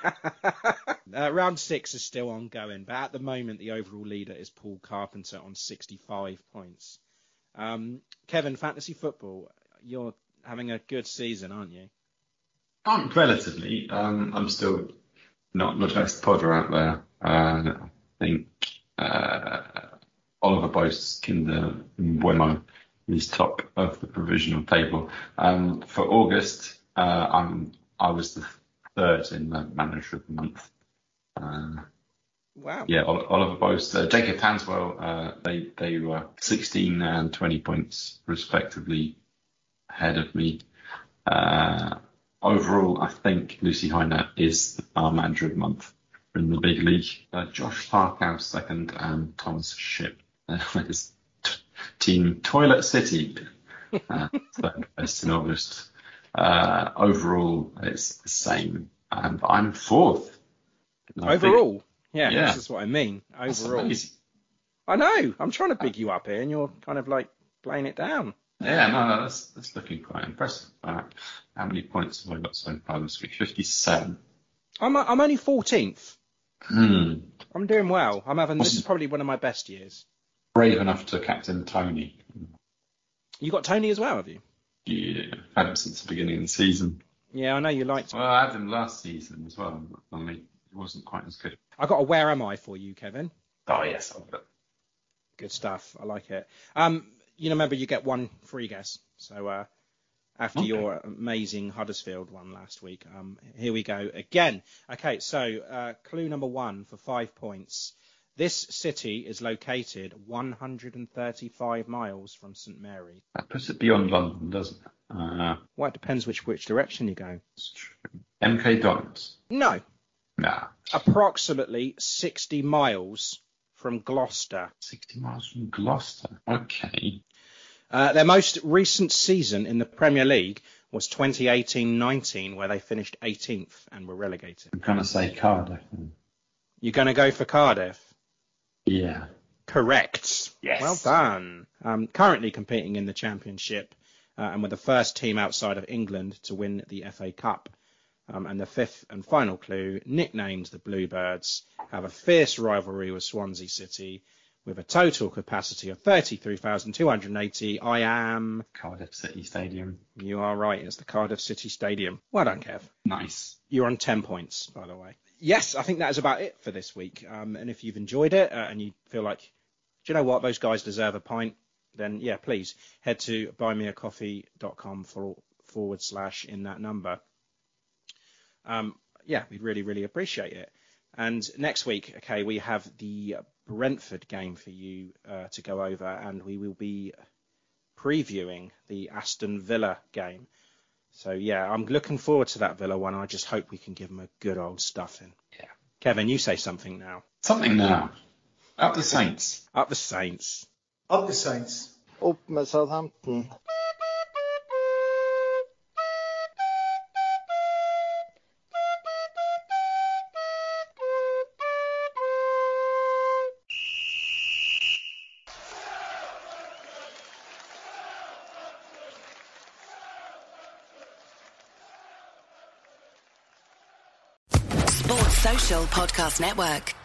S4: round six is still ongoing, but at the moment the overall leader is Paul Carpenter on sixty-five points. Um, Kevin, fantasy football, you're having a good season, aren't you?
S7: I'm relatively. Um, I'm still not the best podder out there. Uh, I think uh, Oliver Boast, Kinder Bueno is top of the provisional table. Um, for August, uh, I'm I was the third in the manager of the month. Uh,
S4: Wow.
S7: Yeah, Ol- Oliver Boast, uh, Jacob Tanswell, uh, they they were sixteen and twenty points respectively ahead of me. Uh, overall, I think Lucy Heiner is our manager of the month in the big league. Uh, Josh Parkhouse second, and Thomas Shipp uh, with his t- team Toilet City uh, third best in August. Uh, overall, it's the same, and I'm fourth. And I think-
S4: Overall? Yeah,
S7: Yeah.
S4: this is what I mean.
S7: That's
S4: Overall.
S7: amazing.
S4: I know. I'm trying to big you up here, and you're kind of like playing it down.
S7: Yeah, no, no, that's that's looking quite impressive. Uh, how many points have I got so far this week? fifty-seven.
S4: I'm I'm only fourteenth.
S7: Hmm.
S4: I'm doing well. I'm having this is probably one of my best years.
S7: Brave enough to captain Tony.
S4: You got Tony as well, have you?
S7: Yeah, had him since the beginning of the season.
S4: Yeah, I know you liked him.
S7: Well, I had him last season as well. Only he wasn't quite as good.
S4: I got a where am I for you, Kevin.
S7: Oh yes, I've got.
S4: Good stuff. I like it. Um, you know, remember you get one free guess. So uh, after
S7: Okay.
S4: your amazing Huddersfield one last week, um, here we go again. Okay, so uh, clue number one for five points. This city is located one hundred thirty-five miles from St Mary.
S7: That puts it beyond London, doesn't it? Uh,
S4: Well, it depends which which direction you go.
S7: it's true. M K Dons.
S4: No,
S7: Nah,
S4: approximately sixty miles from Gloucester.
S7: sixty miles from Gloucester. Okay.
S4: Uh, their most recent season in the Premier League was twenty eighteen nineteen, where they finished eighteenth and were relegated.
S7: I'm gonna say Cardiff.
S4: You're going to go for Cardiff?
S7: Yeah.
S4: Correct.
S7: Yes.
S4: Well done. Um, currently competing in the Championship uh, and were the first team outside of England to win the F A Cup. Um, and the fifth and final clue, nicknamed the Bluebirds, have a fierce rivalry with Swansea City with a total capacity of thirty-three thousand two hundred eighty. I am...
S7: Cardiff City Stadium.
S4: You are right. It's the Cardiff City Stadium. Well done, Kev.
S7: Nice.
S4: You're on ten points, by the way. Yes, I think that is about it for this week. Um, and if you've enjoyed it uh, and you feel like, do you know what, those guys deserve a pint, then yeah, please head to buymeacoffee.com for, forward slash in that number. Um, yeah, we'd really, really appreciate it. And next week, okay, we have the Brentford game for you uh, to go over, and we will be previewing the Aston Villa game. So, yeah, I'm looking forward to that Villa one. I just hope we can give them a good old stuffing.
S7: Yeah.
S4: Kevin, you say something now.
S7: Something now. Up the Saints.
S4: Up the Saints.
S2: Up the Saints.
S3: Up med Southampton.
S1: Sports Social Podcast Network.